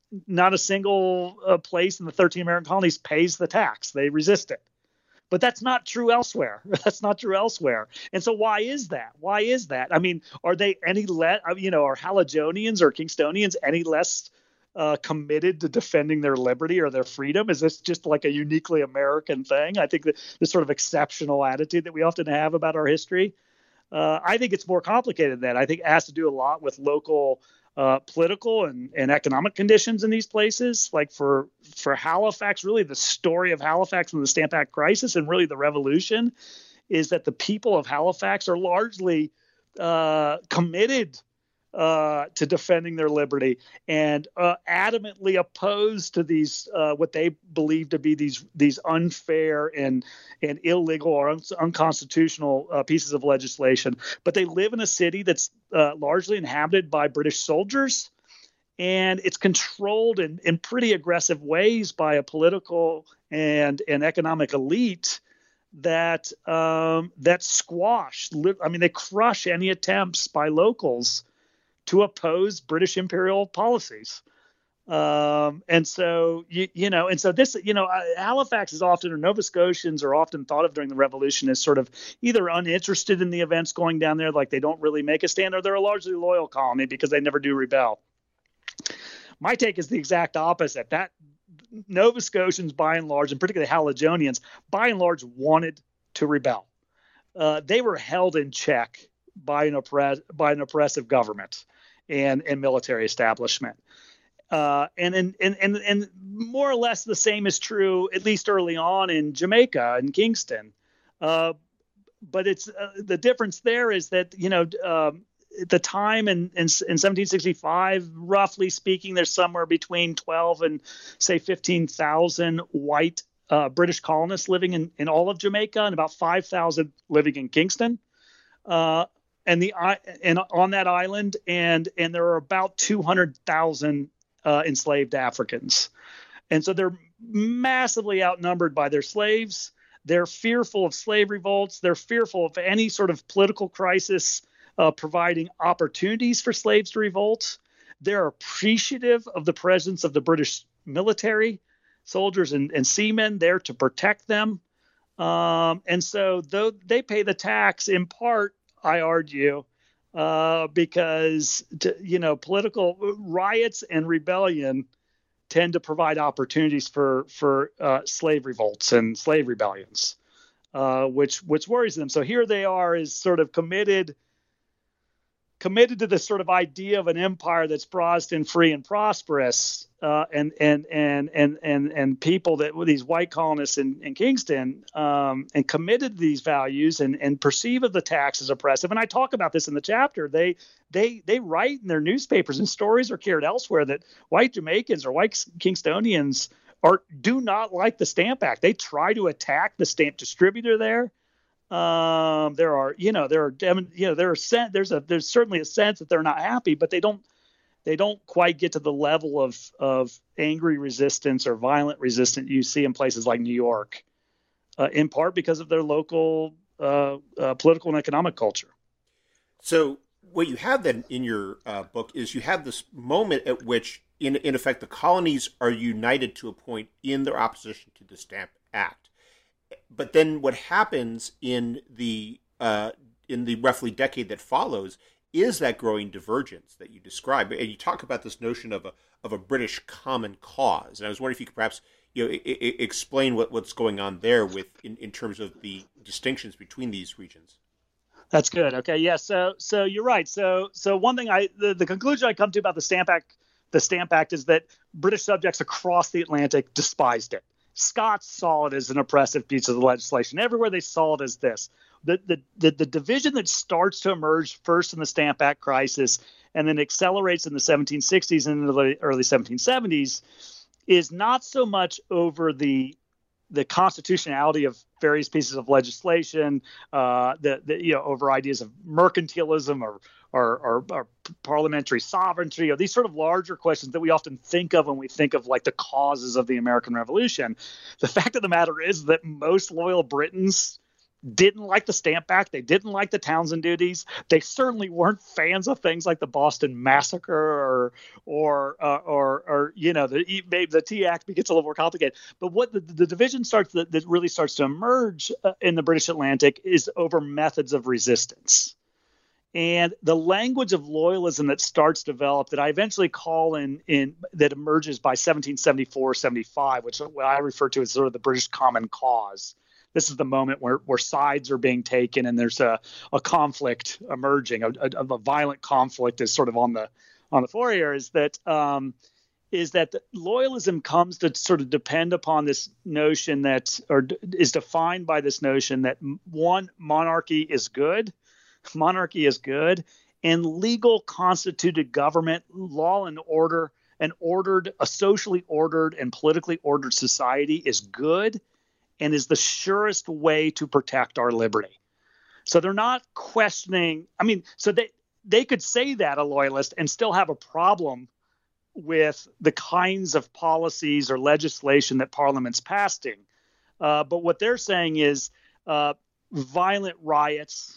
not a single uh, place in the thirteen American colonies pays the tax. They resist it. But that's not true elsewhere. That's not true elsewhere. And so why is that? Why is that? I mean, are they any less, you know, are Haligonians or Kingstonians any less uh, committed to defending their liberty or their freedom? Is this just like a uniquely American thing? I think that this sort of exceptional attitude that we often have about our history, uh, I think it's more complicated than that. I think it has to do a lot with local Uh, political and, and economic conditions in these places. Like for for Halifax, really the story of Halifax and the Stamp Act crisis and really the revolution is that the people of Halifax are largely uh, committed uh, to defending their liberty and uh, adamantly opposed to these uh, what they believe to be these these unfair and and illegal or un- unconstitutional uh, pieces of legislation. But they live in a city that's uh, largely inhabited by British soldiers, and it's controlled in, in pretty aggressive ways by a political and and economic elite that um, that squash. I mean, they crush any attempts by locals to oppose British imperial policies. Um, and so, you, you know, and so this, you know, Halifax is often, or Nova Scotians are often thought of during the Revolution as sort of either uninterested in the events going down there, like they don't really make a stand, or they're a largely loyal colony because they never do rebel. My take is the exact opposite. That Nova Scotians, by and large, and particularly Haligonians, by and large, wanted to rebel. Uh, they were held in check by an oppress by an oppressive government and and military establishment. Uh, and, and and and and more or less the same is true, at least early on, in Jamaica and Kingston. Uh, but it's uh, the difference there is that, you know, um, at the time in, in in seventeen sixty-five, roughly speaking, there's somewhere between twelve and say fifteen thousand white uh, British colonists living in, in all of Jamaica, and about five thousand living in Kingston. Uh, and the and on that island, and and there are about two hundred thousand uh, enslaved Africans, and so they're massively outnumbered by their slaves. They're fearful of slave revolts. They're fearful of any sort of political crisis uh, providing opportunities for slaves to revolt. They're appreciative of the presence of the British military, soldiers and, and seamen there to protect them. Um, and so though they pay the tax in part, I argue, uh, because, to, you know, political riots and rebellion tend to provide opportunities for for uh, slave revolts and slave rebellions, uh, which which worries them. So here they are, is sort of committed committed to this sort of idea of an empire that's Protestant, free, and prosperous, uh, and and and and and and people that were these white colonists in, in Kingston, um, and committed to these values and and perceive of the tax as oppressive. And I talk about this in the chapter. They they they write in their newspapers, and stories are carried elsewhere, that white Jamaicans or white Kingstonians are do not like the Stamp Act. They try to attack the stamp distributor there. Um, there are, you know, there are, you know, there are, there's a, there's certainly a sense that they're not happy, but they don't, they don't quite get to the level of, of angry resistance or violent resistance you see in places like New York, uh, in part because of their local, uh, uh, political and economic culture. So what you have then in your uh, book is you have this moment at which, in, in effect, the colonies are united to a point in their opposition to the Stamp Act. But then what happens in the uh, in the roughly decade that follows is that growing divergence that you describe. And you talk about this notion of a of a British common cause. And I was wondering if you could perhaps you know, I- I explain what, what's going on there with in, in terms of the distinctions between these regions. That's good. Okay. Yeah. So so you're right. So so one thing I the, the conclusion I come to about the Stamp Act the Stamp Act is that British subjects across the Atlantic despised it. Scots saw it as an oppressive piece of the legislation. Everywhere they saw it as this. The, the, the, the division that starts to emerge first in the Stamp Act crisis and then accelerates in the seventeen sixties and in the early seventeen seventies is not so much over the the constitutionality of various pieces of legislation, uh, the, the you know over ideas of mercantilism or Or, or, or parliamentary sovereignty, or these sort of larger questions that we often think of when we think of like the causes of the American Revolution. The fact of the matter is that most loyal Britons didn't like the Stamp Act. They didn't like the Townsend duties. They certainly weren't fans of things like the Boston Massacre or or uh, or, or you know the maybe the Tea Act gets a little more complicated. But what the, the division starts that, that really starts to emerge uh, in the British Atlantic is over methods of resistance. And the language of loyalism that starts to develop that I eventually call in, in that emerges by seventeen seventy-four seventy-five, which what I refer to as sort of the British Common Cause. This is the moment where, where sides are being taken and there's a, a conflict emerging, a, a, a violent conflict is sort of on the on the floor here, is that um, is that the loyalism comes to sort of depend upon this notion that, or d- is defined by this notion that one, monarchy is good. Monarchy is good, and legal constituted government, law and order, an ordered, a socially ordered and politically ordered society is good and is the surest way to protect our liberty. So they're not questioning. I mean, so they, they could say that, a loyalist, and still have a problem with the kinds of policies or legislation that Parliament's passing. Uh, but what they're saying is uh, violent riots,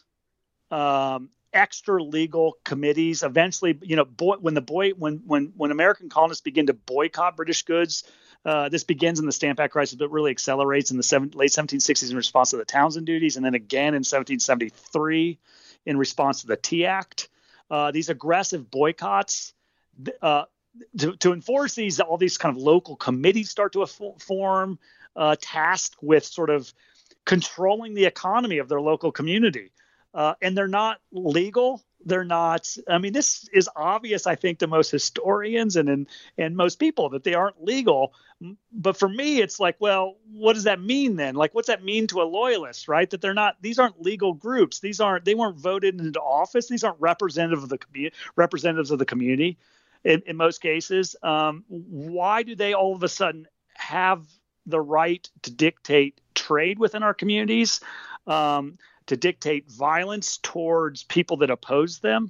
Um, extra legal committees. Eventually, you know, boy, when the boy, when when when American colonists begin to boycott British goods, uh, this begins in the Stamp Act crisis, but really accelerates in the seven, late seventeen sixties in response to the Townsend duties, and then again in seventeen seventy-three in response to the Tea Act. Uh, these aggressive boycotts. Uh, to, to enforce these, all these kind of local committees start to form, uh, tasked with sort of controlling the economy of their local community. Uh, and they're not legal. They're not. I mean, this is obvious, I think, to most historians and and, and most people that they aren't legal. But for me, it's like, well, what does that mean then? Like, what's that mean to a loyalist, right? That they're not. These aren't legal groups. These aren't. They weren't voted into office. These aren't representative of the community. Representatives of the community, in, in most cases. Um, why do they all of a sudden have the right to dictate trade within our communities? Um, to dictate violence towards people that oppose them.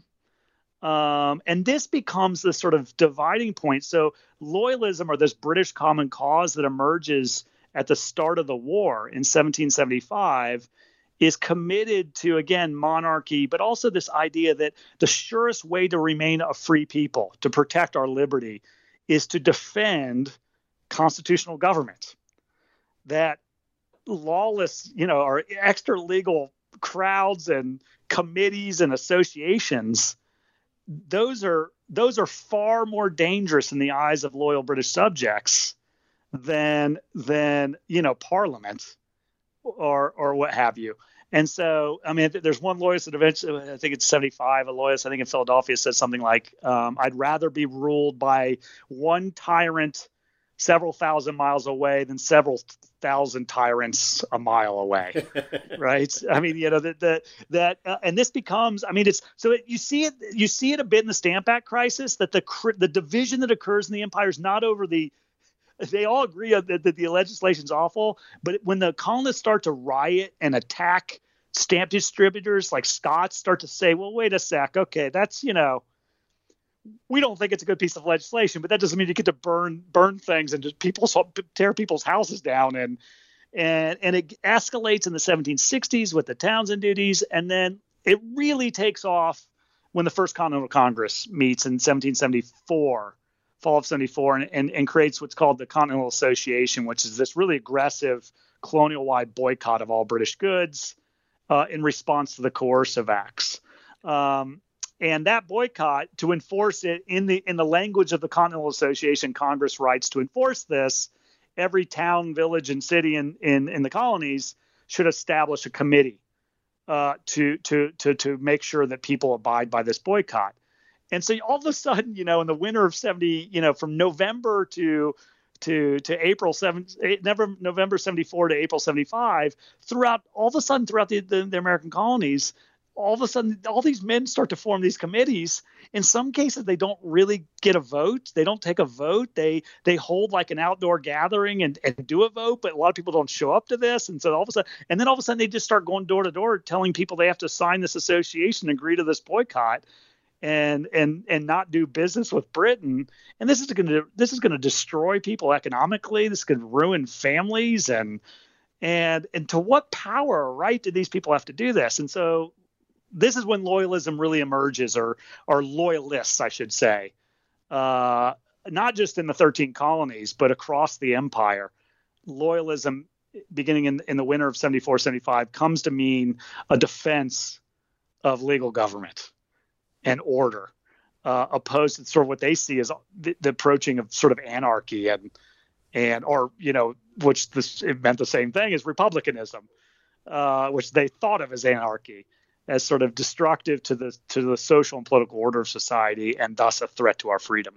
Um, and this becomes the sort of dividing point. So loyalism, or this British common cause that emerges at the start of the war in seventeen seventy-five, is committed to, again, monarchy, but also this idea that the surest way to remain a free people, to protect our liberty, is to defend constitutional government. That lawless, you know, or extra legal crowds and committees and associations, those are those are far more dangerous in the eyes of loyal British subjects than than you know Parliament or or what have you. And so, I mean, there's one loyalist that eventually, I think it's seventy-five, a loyalist, I think in Philadelphia, says something like, um, I'd rather be ruled by one tyrant several thousand miles away than several thousand tyrants a mile away. Right. I mean, you know, that, that, that, uh, and this becomes, I mean, it's, so it, you see it, you see it a bit in the Stamp Act crisis, that the, the division that occurs in the empire is not over the, they all agree that, that the legislation's awful, but when the colonists start to riot and attack stamp distributors like Scots, start to say, well, wait a sec. Okay. That's, you know, we don't think it's a good piece of legislation, but that doesn't mean you get to burn burn things and just people tear people's houses down, and and and it escalates in the seventeen sixties with the Townsend duties, and then it really takes off when the First Continental Congress meets in seventeen seventy-four, fall of seventy-four, and, and, and creates what's called the Continental Association, which is this really aggressive colonial-wide boycott of all British goods uh, in response to the coercive acts. Um, And that boycott, to enforce it in the in the language of the Continental Association, Congress writes, to enforce this, every town, village, and city in in, in the colonies should establish a committee uh, to to to to make sure that people abide by this boycott. And so all of a sudden, you know, in the winter of seventy, you know, from November to to to April seventh, never November seventy-four to April seventy-five, throughout all of a sudden throughout the, the, the American colonies, all of a sudden, all these men start to form these committees. In some cases, they don't really get a vote. They don't take a vote. They they hold like an outdoor gathering and, and do a vote, but a lot of people don't show up to this. And so all of a sudden, and then all of a sudden they just start going door to door telling people they have to sign this association, agree to this boycott, and and and not do business with Britain. And this is going to this is going to destroy people economically. This could ruin families, and And and to what power or right do these people have to do this? And so this is when loyalism really emerges, or or loyalists, I should say, uh, not just in the thirteen colonies, but across the empire. Loyalism, beginning in, in the winter of seventy-four, seventy-five, comes to mean a defense of legal government and order, uh, opposed to sort of what they see as the, the approaching of sort of anarchy and and or you know, which this it meant the same thing as republicanism, uh, which they thought of as anarchy, as sort of destructive to the to the social and political order of society, and thus a threat to our freedom.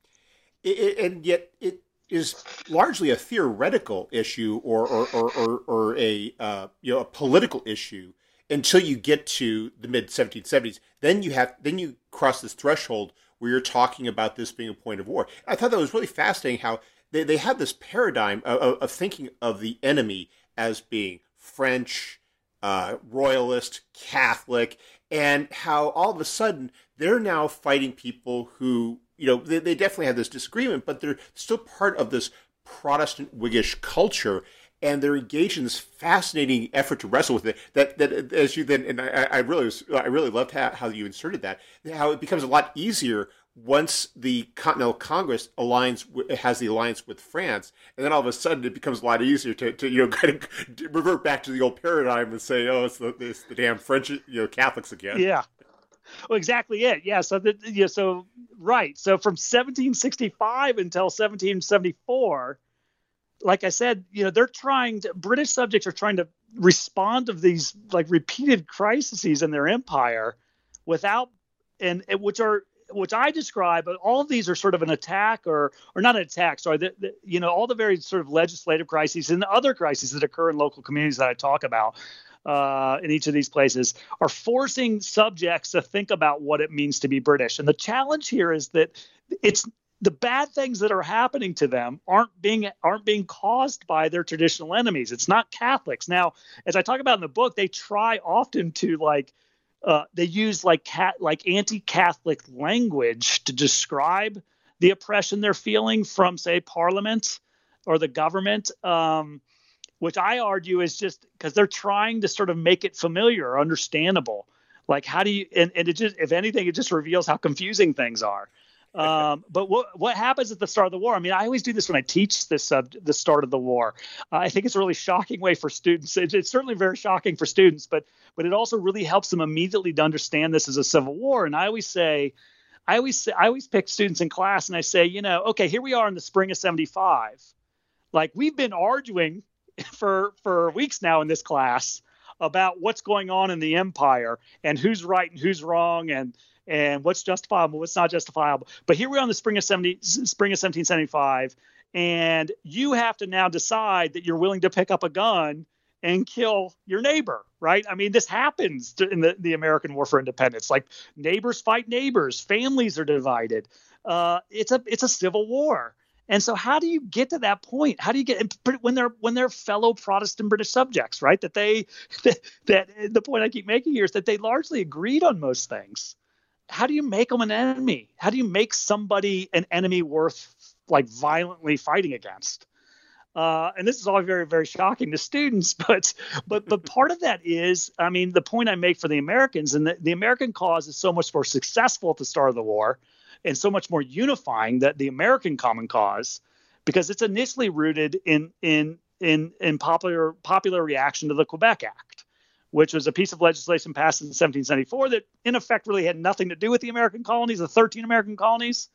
It, it, and yet it is largely a theoretical issue, or or or, or, or a uh, you know a political issue, until you get to the mid seventeen seventies. Then you have then you cross this threshold where you're talking about this being a point of war. I thought that was really fascinating how they, they have this paradigm of, of, of thinking of the enemy as being French, uh, royalist, Catholic, and how all of a sudden they're now fighting people who, you know, they, they definitely have this disagreement, but they're still part of this Protestant Whiggish culture, and they're engaged in this fascinating effort to wrestle with it. That that as you then, and I, I really was, I really loved how, how you inserted that, how it becomes a lot easier once the Continental Congress aligns has the alliance with France, and then all of a sudden it becomes a lot easier to, to you know kind of revert back to the old paradigm and say, oh, it's the it's the damn French, you know, Catholics again. Yeah. Well, exactly it. Yeah. So that yeah. So right. So from seventeen sixty-five until seventeen seventy-four, like I said, you know, they're trying to British subjects are trying to respond to these like repeated crises in their empire, without and which are which I describe. But all of these are sort of an attack, or or not an attack. Sorry, the, the, you know, all the very sort of legislative crises and the other crises that occur in local communities that I talk about. Uh, in each of these places are forcing subjects to think about what it means to be British. And the challenge here is that it's the bad things that are happening to them aren't being aren't being caused by their traditional enemies. It's not Catholics. Now, as I talk about in the book, they try often to like uh, they use like cat like anti-Catholic language to describe the oppression they're feeling from, say, Parliament or the government. Um, which I argue is just because they're trying to sort of make it familiar or understandable. Like, how do you, and, and it just, if anything, it just reveals how confusing things are. Um, but what what happens at the start of the war? I mean, I always do this when I teach this, uh, the start of the war. Uh, I think it's a really shocking way for students. It, it's certainly very shocking for students, but but it also really helps them immediately to understand this as a civil war. And I always say, I always say, I always pick students in class and I say, you know, okay, here we are in the spring of seventy-five. Like, we've been arguing for for weeks now in this class about what's going on in the empire and who's right and who's wrong and and what's justifiable, what's not justifiable. But here we are in the spring of seventy spring of seventeen seventy-five, and you have to now decide that you're willing to pick up a gun and kill your neighbor, right? I mean, this happens to, in the, the American War for Independence. Like, neighbors fight neighbors, families are divided. Uh, it's a it's a civil war. And so how do you get to that point? How do you get when they're when they're fellow Protestant British subjects, right? That they that, that the point I keep making here is that they largely agreed on most things. How do you make them an enemy? How do you make somebody an enemy worth like violently fighting against? Uh, and this is all very, very shocking to students, but but but part of that is, I mean, the point I make for the Americans, and the, the American cause is so much more successful at the start of the war, and so much more unifying that the American common cause, because it's initially rooted in in in in popular popular reaction to the Quebec Act, which was a piece of legislation passed in seventeen seventy-four that in effect really had nothing to do with the American colonies, the thirteen American colonies.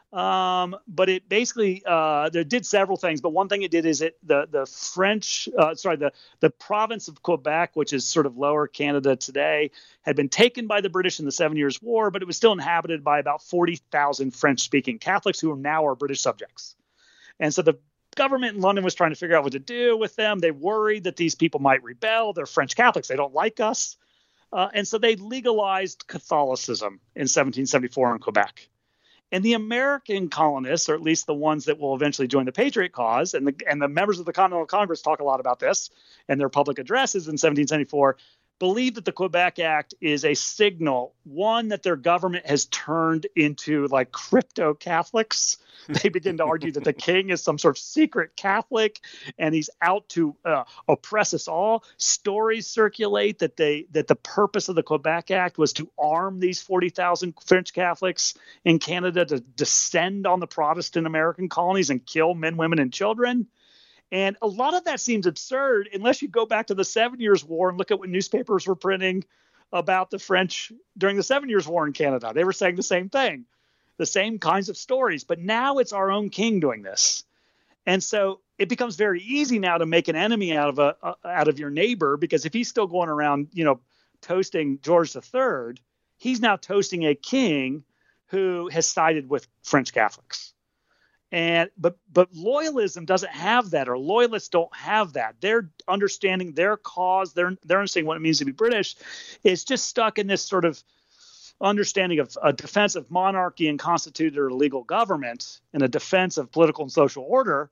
Um, but it basically uh, there did several things. But one thing it did is it the the French uh, sorry the the province of Quebec, which is sort of Lower Canada today, had been taken by the British in the Seven Years' War, but it was still inhabited by about forty thousand French-speaking Catholics who are now are British subjects. And so the government in London was trying to figure out what to do with them. They worried that these people might rebel. They're French Catholics. They don't like us. Uh, and so they legalized Catholicism in seventeen seventy-four in Quebec. And the American colonists, or at least the ones that will eventually join the Patriot cause, and the and the members of the Continental Congress talk a lot about this in their public addresses in seventeen seventy-four, believe that the Quebec Act is a signal, one, that their government has turned into like crypto Catholics. They begin to argue that the king is some sort of secret Catholic and he's out to uh, oppress us all. Stories circulate that they that the purpose of the Quebec Act was to arm these forty thousand French Catholics in Canada to descend on the Protestant American colonies and kill men, women, and children. And a lot of that seems absurd unless you go back to the Seven Years' War and look at what newspapers were printing about the French during the Seven Years' War in Canada. They were saying the same thing, the same kinds of stories. But now it's our own king doing this. And so it becomes very easy now to make an enemy out of a uh, out of your neighbor, because if he's still going around, you know, toasting George the Third, he's now toasting a king who has sided with French Catholics. And but but loyalism doesn't have that, or loyalists don't have that. They're understanding their cause. They're they're understanding what it means to be British. It's just stuck in this sort of understanding of a defense of monarchy and constituted or legal government, and a defense of political and social order.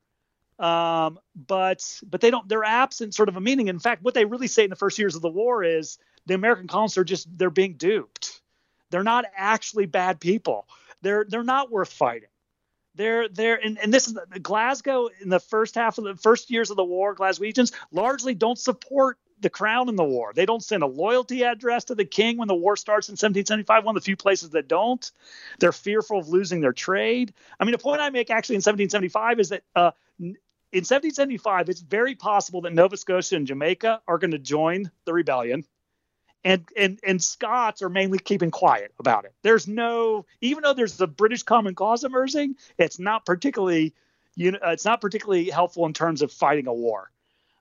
Um, but but they don't. They're absent sort of a meaning. In fact, what they really say in the first years of the war is the American colonists are just they're being duped. They're not actually bad people. They're they're not worth fighting. They're there, and, and this is Glasgow in the first half of the first years of the war. Glaswegians largely don't support the crown in the war. They don't send a loyalty address to the king when the war starts in seventeen seventy-five. One of the few places that don't. They're fearful of losing their trade. I mean, a point I make actually in seventeen seventy-five is that uh, in seventeen seventy-five, it's very possible that Nova Scotia and Jamaica are going to join the rebellion. And, and and Scots are mainly keeping quiet about it. There's no, even though there's a British Common Cause emerging, it's not particularly, you know, it's not particularly helpful in terms of fighting a war.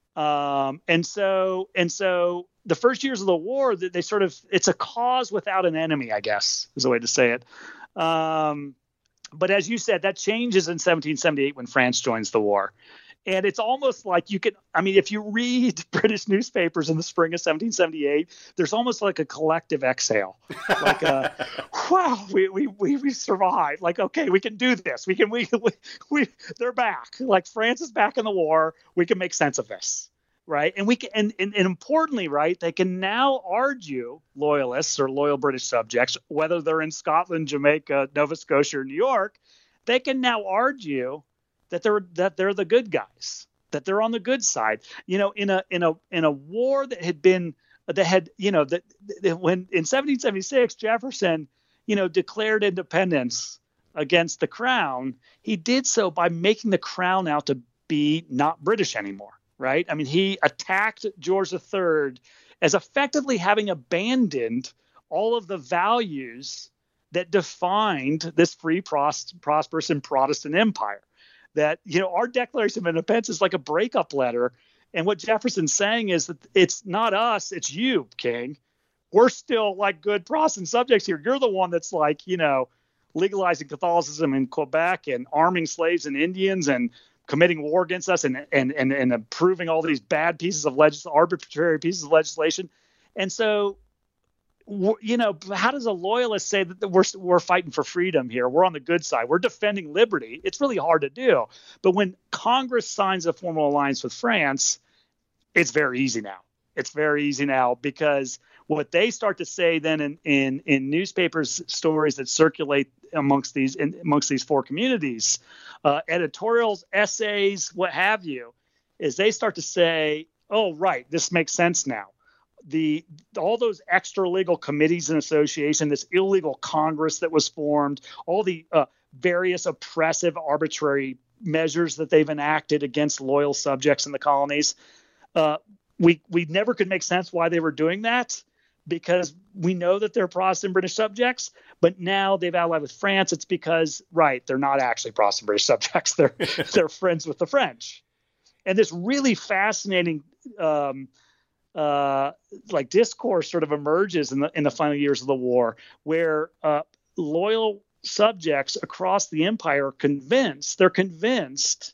Um, and so and so the first years of the war, they, they sort of, it's a cause without an enemy, I guess, is a way to say it. Um, but as you said, that changes in seventeen seventy-eight when France joins the war. And it's almost like you can, I mean, if you read British newspapers in the spring of seventeen seventy-eight, there's almost like a collective exhale, like, a, wow, we, we, we, we survived. Like, okay, we can do this. We can, we, we, we, they're back. Like France is back in the war. We can make sense of this. Right. And we can, and, and, and importantly, right, they can now argue, loyalists or loyal British subjects, whether they're in Scotland, Jamaica, Nova Scotia, or New York, they can now argue that they're that they're the good guys, that they're on the good side. You know, in a in a in a war that had been that had, you know, that, that when in seventeen seventy-six Jefferson, you know, declared independence against the crown, he did so by making the crown out to be not British anymore. Right. I mean, he attacked George the Third as effectively having abandoned all of the values that defined this free, pros- prosperous and Protestant empire. That, you know, our Declaration of Independence is like a breakup letter. And what Jefferson's saying is that it's not us, it's you, King. We're still like good Protestant subjects here. You're the one that's like, you know, legalizing Catholicism in Quebec and arming slaves and Indians and committing war against us and and and, and approving all these bad pieces of legis- arbitrary pieces of legislation. And so, you know, how does a loyalist say that we're we're fighting for freedom here? We're on the good side. We're defending liberty. It's really hard to do. But when Congress signs a formal alliance with France, it's very easy now. It's very easy now because what they start to say then in in, in newspapers, stories that circulate amongst these in, amongst these four communities, uh, editorials, essays, what have you, is they start to say, "Oh, right, this makes sense now." The all those extra legal committees and association, this illegal Congress that was formed, all the uh, various oppressive, arbitrary measures that they've enacted against loyal subjects in the colonies. Uh, we we never could make sense why they were doing that because we know that they're Protestant British subjects, but now they've allied with France. It's because, right, they're not actually Protestant British subjects. They're they're friends with the French. And this really fascinating um, Uh, like discourse sort of emerges in the in the final years of the war, where uh, loyal subjects across the empire are convinced they're convinced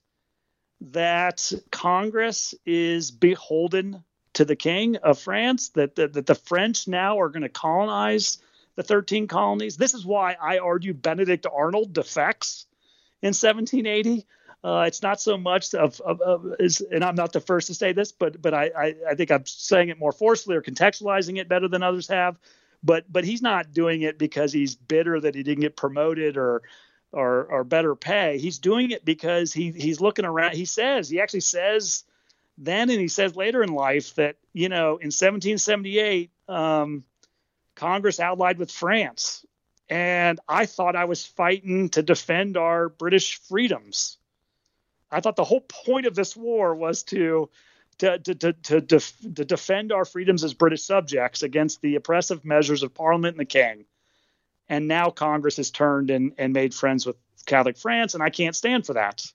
that Congress is beholden to the King of France, that that, that the French now are going to colonize the thirteen colonies. This is why I argue Benedict Arnold defects in seventeen eighty. Uh, it's not so much of, of, of is, and I'm not the first to say this, but but I, I I think I'm saying it more forcefully or contextualizing it better than others have. But but he's not doing it because he's bitter that he didn't get promoted or or or better pay. He's doing it because he he's looking around. He says he actually says then, and he says later in life that, you know, in seventeen seventy-eight, um, Congress allied with France, and I thought I was fighting to defend our British freedoms. I thought the whole point of this war was to to to to to, def, to defend our freedoms as British subjects against the oppressive measures of Parliament and the King. And now Congress has turned and, and made friends with Catholic France, and I can't stand for that.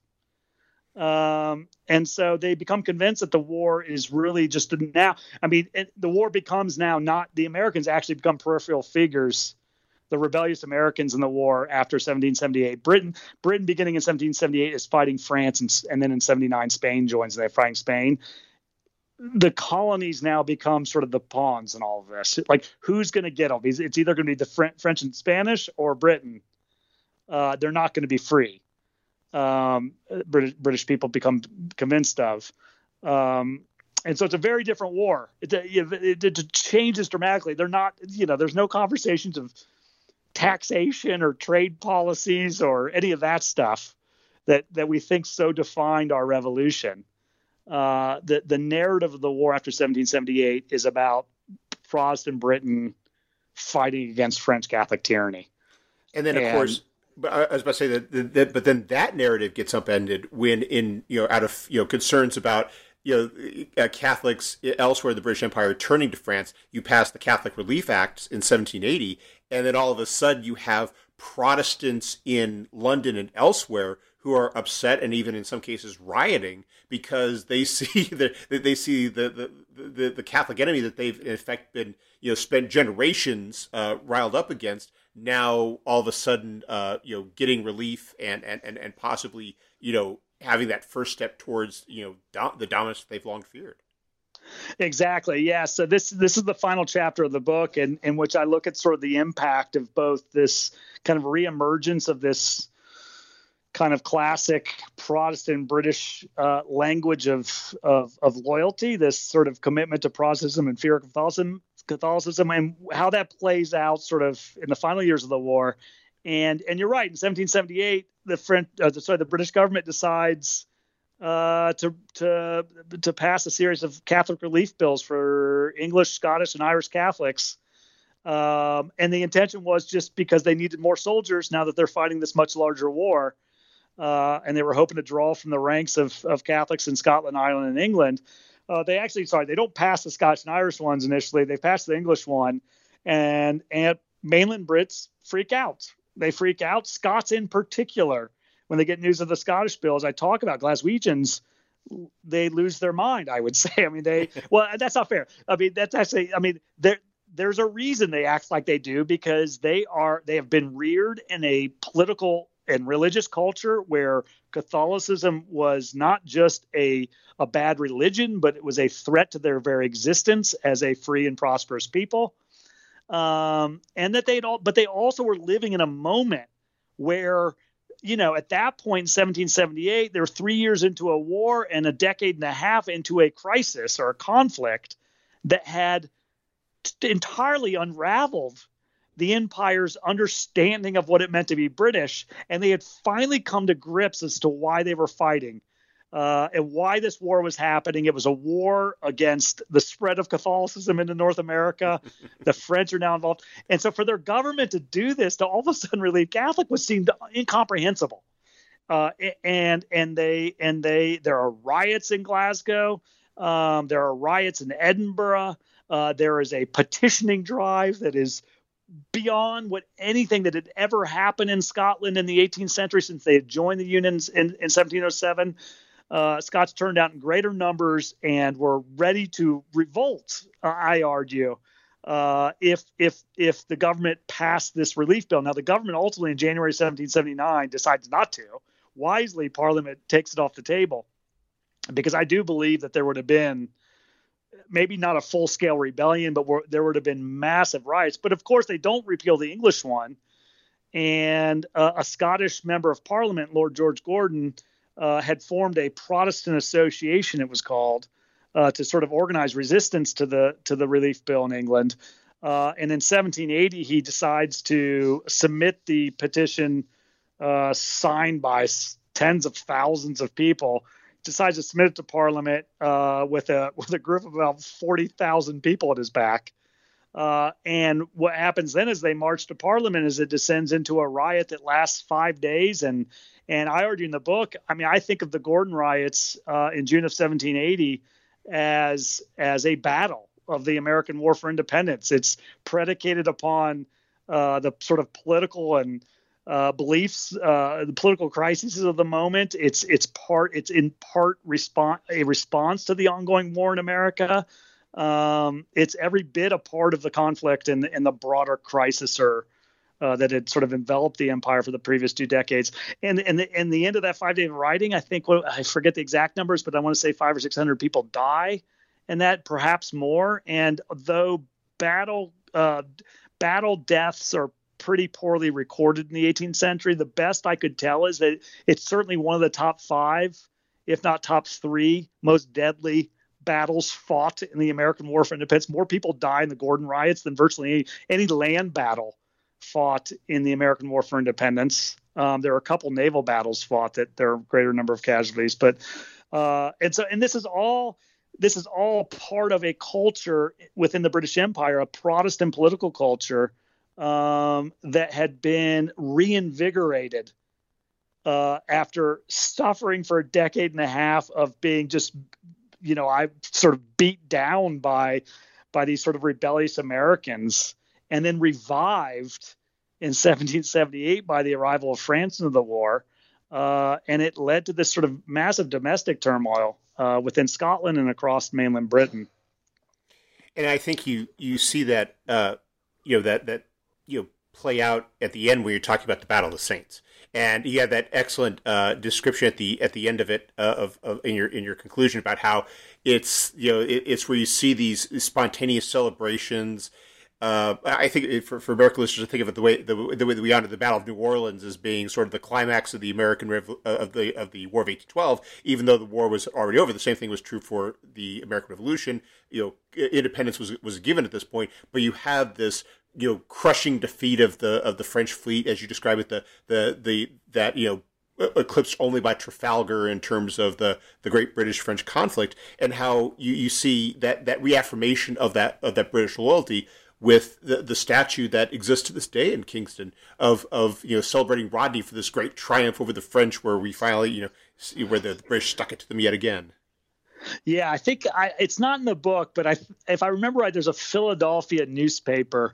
Um, and so they become convinced that the war is really just a, now. I mean, it, the war becomes now not the Americans actually become peripheral figures. The rebellious Americans in the war after seventeen seventy-eight. Britain, Britain beginning in seventeen seventy-eight is fighting France, and, and then in seventy-nine Spain joins, and they're fighting Spain. The colonies now become sort of the pawns in all of this. Like, who's going to get them? It's either going to be the French, French and Spanish or Britain. Uh, they're not going to be free. Um, British, British people become convinced of. Um, And so it's a very different war. It, it, it, it changes dramatically. They're not, you know, there's no conversations of taxation or trade policies or any of that stuff that, that we think so defined our revolution. Uh, the, the narrative of the war after seventeen seventy-eight is about Protestant Britain fighting against French Catholic tyranny. And then, of and, course, but I was about to say that, that, but then that narrative gets upended when, in you know, out of you know concerns about you know uh, Catholics elsewhere in the British Empire turning to France, you pass the Catholic Relief Act in seventeen eighty, and then all of a sudden you have Protestants in London and elsewhere who are upset and even in some cases rioting because they see the they see the the, the, the Catholic enemy that they've in effect been you know spent generations uh, riled up against, now all of a sudden uh, you know getting relief and, and, and, and possibly you know having that first step towards you know do- the dominance they've long feared. Exactly. Yeah. So this this is the final chapter of the book, in, in which I look at sort of the impact of both this kind of reemergence of this kind of classic Protestant British uh, language of, of of loyalty, this sort of commitment to Protestantism and fear of Catholicism, Catholicism, and how that plays out sort of in the final years of the war. And and you're right. In seventeen seventy-eight, the French, uh, sorry, the British government decides uh, to to to pass a series of Catholic relief bills for English, Scottish, and Irish Catholics. Um, and the intention was just because they needed more soldiers now that they're fighting this much larger war. Uh, and they were hoping to draw from the ranks of, of Catholics in Scotland, Ireland, and England. Uh, they actually, sorry, they don't pass the Scottish and Irish ones initially. They pass the English one, and and mainland Brits freak out. They freak out. Scots in particular, when they get news of the Scottish bills, I talk about Glaswegians, they lose their mind, I would say. I mean, they, well, that's not fair. I mean, that's actually, I mean, there, there's a reason they act like they do, because they are, they have been reared in a political and religious culture where Catholicism was not just a, a bad religion, but it was a threat to their very existence as a free and prosperous people. Um, and that they'd all, but they also were living in a moment where, you know, at that point in seventeen seventy-eight, they're three years into a war and a decade and a half into a crisis or a conflict that had t- entirely unraveled the empire's understanding of what it meant to be British. And they had finally come to grips as to why they were fighting uh, and why this war was happening. It was a war against the spread of Catholicism into North America. The French are now involved. And so for their government to do this, to all of a sudden relieve Catholic, was seemed incomprehensible. Uh, and, and they, and they, there are riots in Glasgow. Um, there are riots in Edinburgh. Uh, there is a petitioning drive that is beyond what anything that had ever happened in Scotland in the eighteenth century since they had joined the Union in, in seventeen oh seven. Uh, Scots turned out in greater numbers and were ready to revolt, uh, I argue, uh, if if if the government passed this relief bill. Now, the government ultimately in January seventeen seventy-nine decides not to. Wisely, Parliament takes it off the table, because I do believe that there would have been maybe not a full-scale rebellion, but were, there would have been massive riots. But of course, they don't repeal the English one. And uh, a Scottish member of Parliament, Lord George Gordon, uh, had formed a Protestant association, it was called, uh, to sort of organize resistance to the to the relief bill in England. Uh, and in seventeen eighty, he decides to submit the petition uh, signed by tens of thousands of people. Decides to submit it to Parliament uh, with a with a group of about forty thousand people at his back. Uh, and what happens then is they march to Parliament as it descends into a riot that lasts five days. And and I argue in the book, I mean, I think of the Gordon riots uh, in June of seventeen eighty as as a battle of the American War for Independence. It's predicated upon uh, the sort of political and uh, beliefs, uh, the political crises of the moment. It's it's part it's in part response a response to the ongoing war in America. Um, it's every bit a part of the conflict and, and the broader crisis or uh, that had sort of enveloped the empire for the previous two decades. And and the, and the end of that five day of writing, I think well, I forget the exact numbers, but I want to say five or six hundred people die, and that perhaps more. And though battle uh, battle deaths are pretty poorly recorded in the eighteenth century, the best I could tell is that it's certainly one of the top five, if not top three, most deadly battles fought in the American War for Independence. More people die in the Gordon riots than virtually any, any land battle fought in the American War for Independence. Um, there are a couple naval battles fought that there are a greater number of casualties, but uh, and so and this is all this is all part of a culture within the British Empire, a Protestant political culture um, that had been reinvigorated uh, after suffering for a decade and a half of being just you know, I sort of beat down by by these sort of rebellious Americans, and then revived in seventeen seventy-eight by the arrival of France into the war. Uh, and it led to this sort of massive domestic turmoil uh, within Scotland and across mainland Britain. And I think you you see that uh, you know that that you know play out at the end when you're talking about the Battle of the Saints. And you have that excellent uh, description at the at the end of it uh, of, of in your in your conclusion about how it's you know it, it's where you see these spontaneous celebrations. Uh, I think for for American listeners to think of it the way the, the way that we honor the Battle of New Orleans as being sort of the climax of the American Rev- of the of the War of eighteen twelve, even though the war was already over. The same thing was true for the American Revolution. You know, independence was was given at this point, but you have this you know, crushing defeat of the of the French fleet, as you describe it, the the the that you know eclipsed only by Trafalgar in terms of the, the Great British-French conflict, and how you, you see that, that reaffirmation of that of that British loyalty with the, the statue that exists to this day in Kingston of of you know celebrating Rodney for this great triumph over the French, where we finally you know see where the British stuck it to them yet again. Yeah, I think I, it's not in the book, but I if I remember right, there's a Philadelphia newspaper.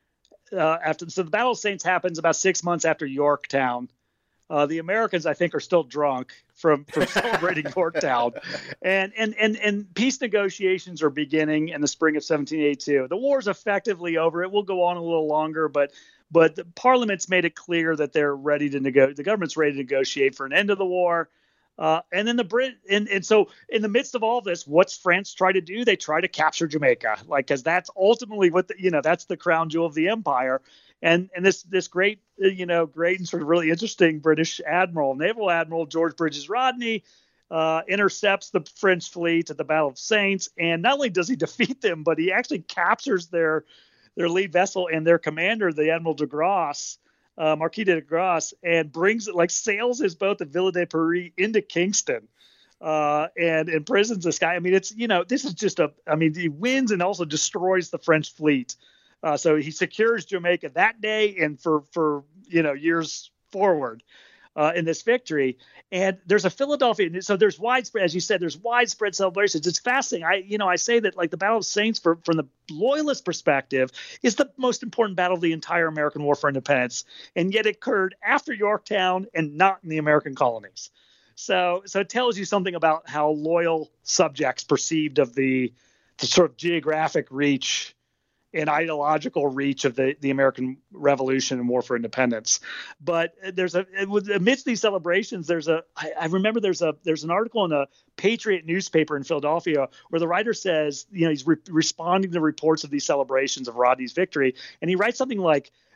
Uh, after so the Battle of Saints happens about six months after Yorktown. Uh, the Americans, I think, are still drunk from, from celebrating Yorktown, and and and and peace negotiations are beginning in the spring of seventeen eighty-two. The war's effectively over. It will go on a little longer, but but the Parliament's made it clear that they're ready to negotiate. The government's ready to negotiate for an end of the war. Uh, and then the Brit and, and so in the midst of all this, what's France try to do? They try to capture Jamaica, like, cause that's ultimately what the, you know, that's the crown jewel of the empire. And, and this, this great, you know, great and sort of really interesting British admiral, naval admiral, George Bridges Rodney, uh, intercepts the French fleet at the Battle of Saints. And not only does he defeat them, but he actually captures their, their lead vessel and their commander, the Admiral de Grasse. Uh, Marquis de Grasse, and brings it like sails his boat, the Villa de Paris, into Kingston, uh, and imprisons this guy. I mean, it's you know, this is just a. I mean, he wins and also destroys the French fleet. Uh, so he secures Jamaica that day and for for you know years forward uh, in this victory. And there's a Philadelphia. So there's widespread, as you said, there's widespread celebrations. It's fascinating. I, you know, I say that like the Battle of Saints, for, from the loyalist perspective, is the most important battle of the entire American War for Independence, and yet it occurred after Yorktown and not in the American colonies. So, so it tells you something about how loyal subjects perceived of the, the sort of geographic reach and ideological reach of the, the American Revolution and War for Independence. But there's a amidst these celebrations, there's a I, I remember there's a there's an article in a Patriot newspaper in Philadelphia where the writer says, you know, he's re- responding to reports of these celebrations of Rodney's victory, and he writes something like,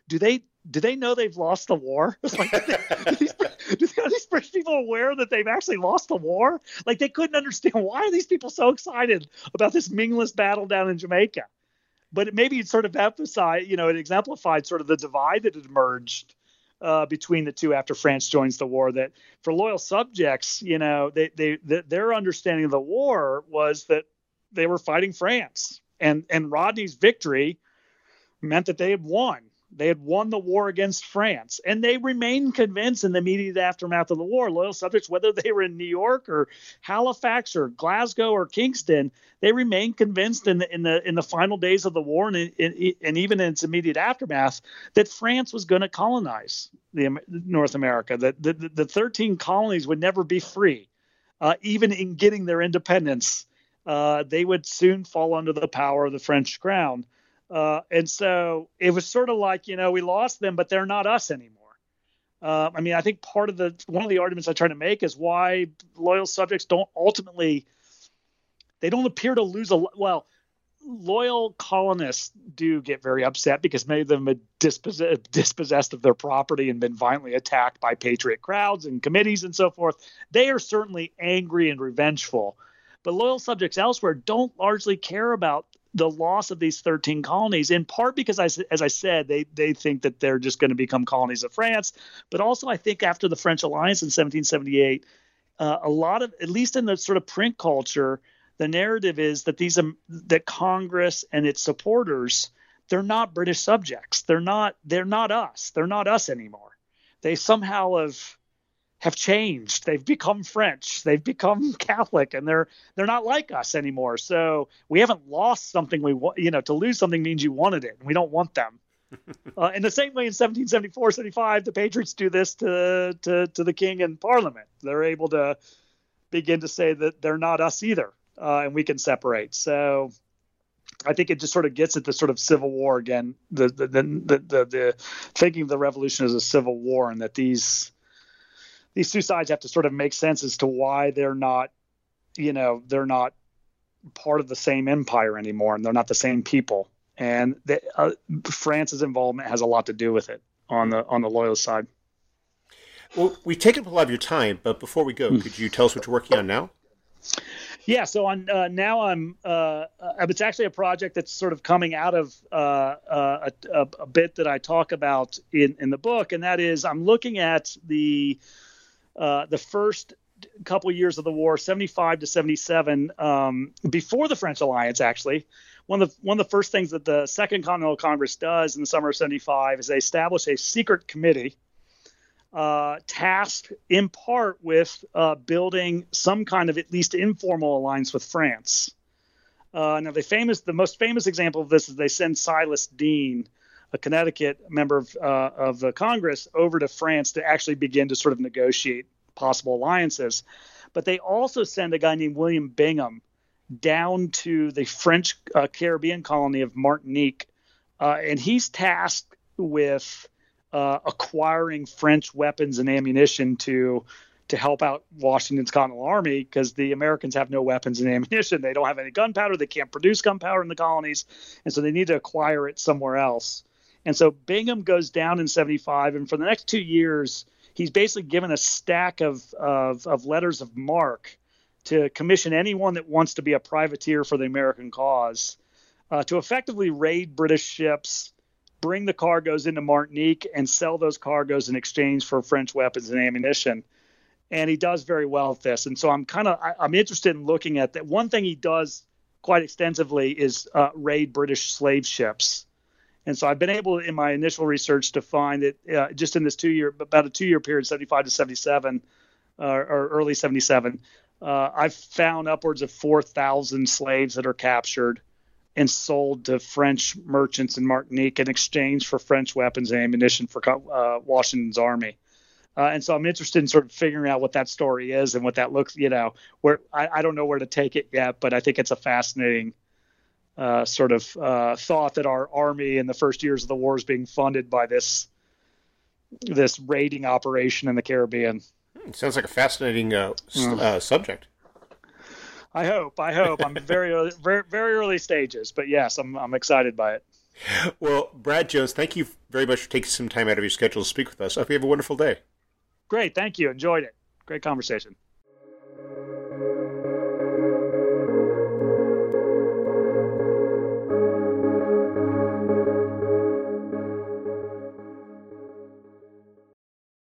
do they do they know they've lost the war? Like, do, they, do, these, do they, are these British people aware that they've actually lost the war? Like, they couldn't understand, why are these people so excited about this meaningless battle down in Jamaica? But it maybe it sort of emphasized, you know, it exemplified sort of the divide that had emerged uh, between the two after France joins the war. That for loyal subjects, you know, they they the, their understanding of the war was that they were fighting France, and and Rodney's victory meant that they had won. They had won the war against France, and they remained convinced in the immediate aftermath of the war. Loyal subjects, whether they were in New York or Halifax or Glasgow or Kingston, they remained convinced in the in the in the final days of the war, and in, and even in its immediate aftermath, that France was going to colonize the North America. That the, the, the thirteen colonies would never be free, uh, even in getting their independence. Uh, they would soon fall under the power of the French crown. Uh, and so it was sort of like, you know, we lost them, but they're not us anymore. Uh, I mean, I think part of the, one of the arguments I try to make is why loyal subjects don't ultimately, they don't appear to lose a, well, loyal colonists do get very upset because many of them have dispossessed, dispossessed of their property and been violently attacked by patriot crowds and committees and so forth. They are certainly angry and revengeful, but loyal subjects elsewhere don't largely care about the loss of these thirteen colonies, in part because, I, as I said, they they think that they're just going to become colonies of France. But also, I think after the French alliance in seventeen seventy-eight, uh, a lot of, at least in the sort of print culture, the narrative is that these um, that Congress and its supporters, they're not British subjects. They're not they're not us. They're not us anymore. They somehow have have changed. They've become French. They've become Catholic, and they're they're not like us anymore. So we haven't lost something we want. You know, to lose something means you wanted it, and we don't want them. uh, in the same way, in seventeen seventy-four, seventy-five, the Patriots do this to to to the King and Parliament. They're able to begin to say that they're not us either, uh, and we can separate. So I think it just sort of gets at the sort of civil war again. The the the the, the, the thinking of the revolution as a civil war, and that these. These two sides have to sort of make sense as to why they're not, you know, they're not part of the same empire anymore, and they're not the same people. And the, uh, France's involvement has a lot to do with it on the on the loyalist side. Well, we've taken up a lot of your time, but before we go, could you tell us what you're working on now? Yeah, so on uh, now I'm. Uh, it's actually a project that's sort of coming out of uh, uh, a, a bit that I talk about in in the book, and that is I'm looking at the. Uh, the first couple years of the war, seventy-five to seventy-seven, um, before the French alliance, actually, one of the one of the first things that the Second Continental Congress does in the summer of seventy-five is they establish a secret committee uh, tasked in part with uh, building some kind of at least informal alliance with France. Uh, now, the famous, the most famous example of this is they send Silas Deane, a Connecticut member of, uh, of the Congress, over to France to actually begin to sort of negotiate possible alliances. But they also send a guy named William Bingham down to the French uh, Caribbean colony of Martinique, uh, and he's tasked with uh, acquiring French weapons and ammunition to to help out Washington's Continental Army, because the Americans have no weapons and ammunition. They don't have any gunpowder. They can't produce gunpowder in the colonies, and so they need to acquire it somewhere else. And so Bingham goes down in seventy-five, and for the next two years, he's basically given a stack of, of, of letters of marque to commission anyone that wants to be a privateer for the American cause, uh, to effectively raid British ships, bring the cargoes into Martinique, and sell those cargoes in exchange for French weapons and ammunition. And he does very well at this. And so I'm kind of I'm interested in looking at that. One thing he does quite extensively is uh, raid British slave ships. And so I've been able in my initial research to find that uh, just in this two year, about a two year period, seventy-five to seventy-seven, uh, or early seventy-seven, uh, I've found upwards of four thousand slaves that are captured and sold to French merchants in Martinique in exchange for French weapons and ammunition for uh, Washington's army. Uh, and so I'm interested in sort of figuring out what that story is and what that looks, you know, where I, I don't know where to take it yet, but I think it's a fascinating Uh, sort of uh, thought that our army in the first years of the war is being funded by this this raiding operation in the Caribbean. Sounds like a fascinating uh, mm. uh, subject. I hope. I hope. I'm very early, very very early stages, but yes, I'm I'm excited by it. Well, Brad Jones, thank you very much for taking some time out of your schedule to speak with us. I hope you have a wonderful day. Great. Thank you. Enjoyed it. Great conversation.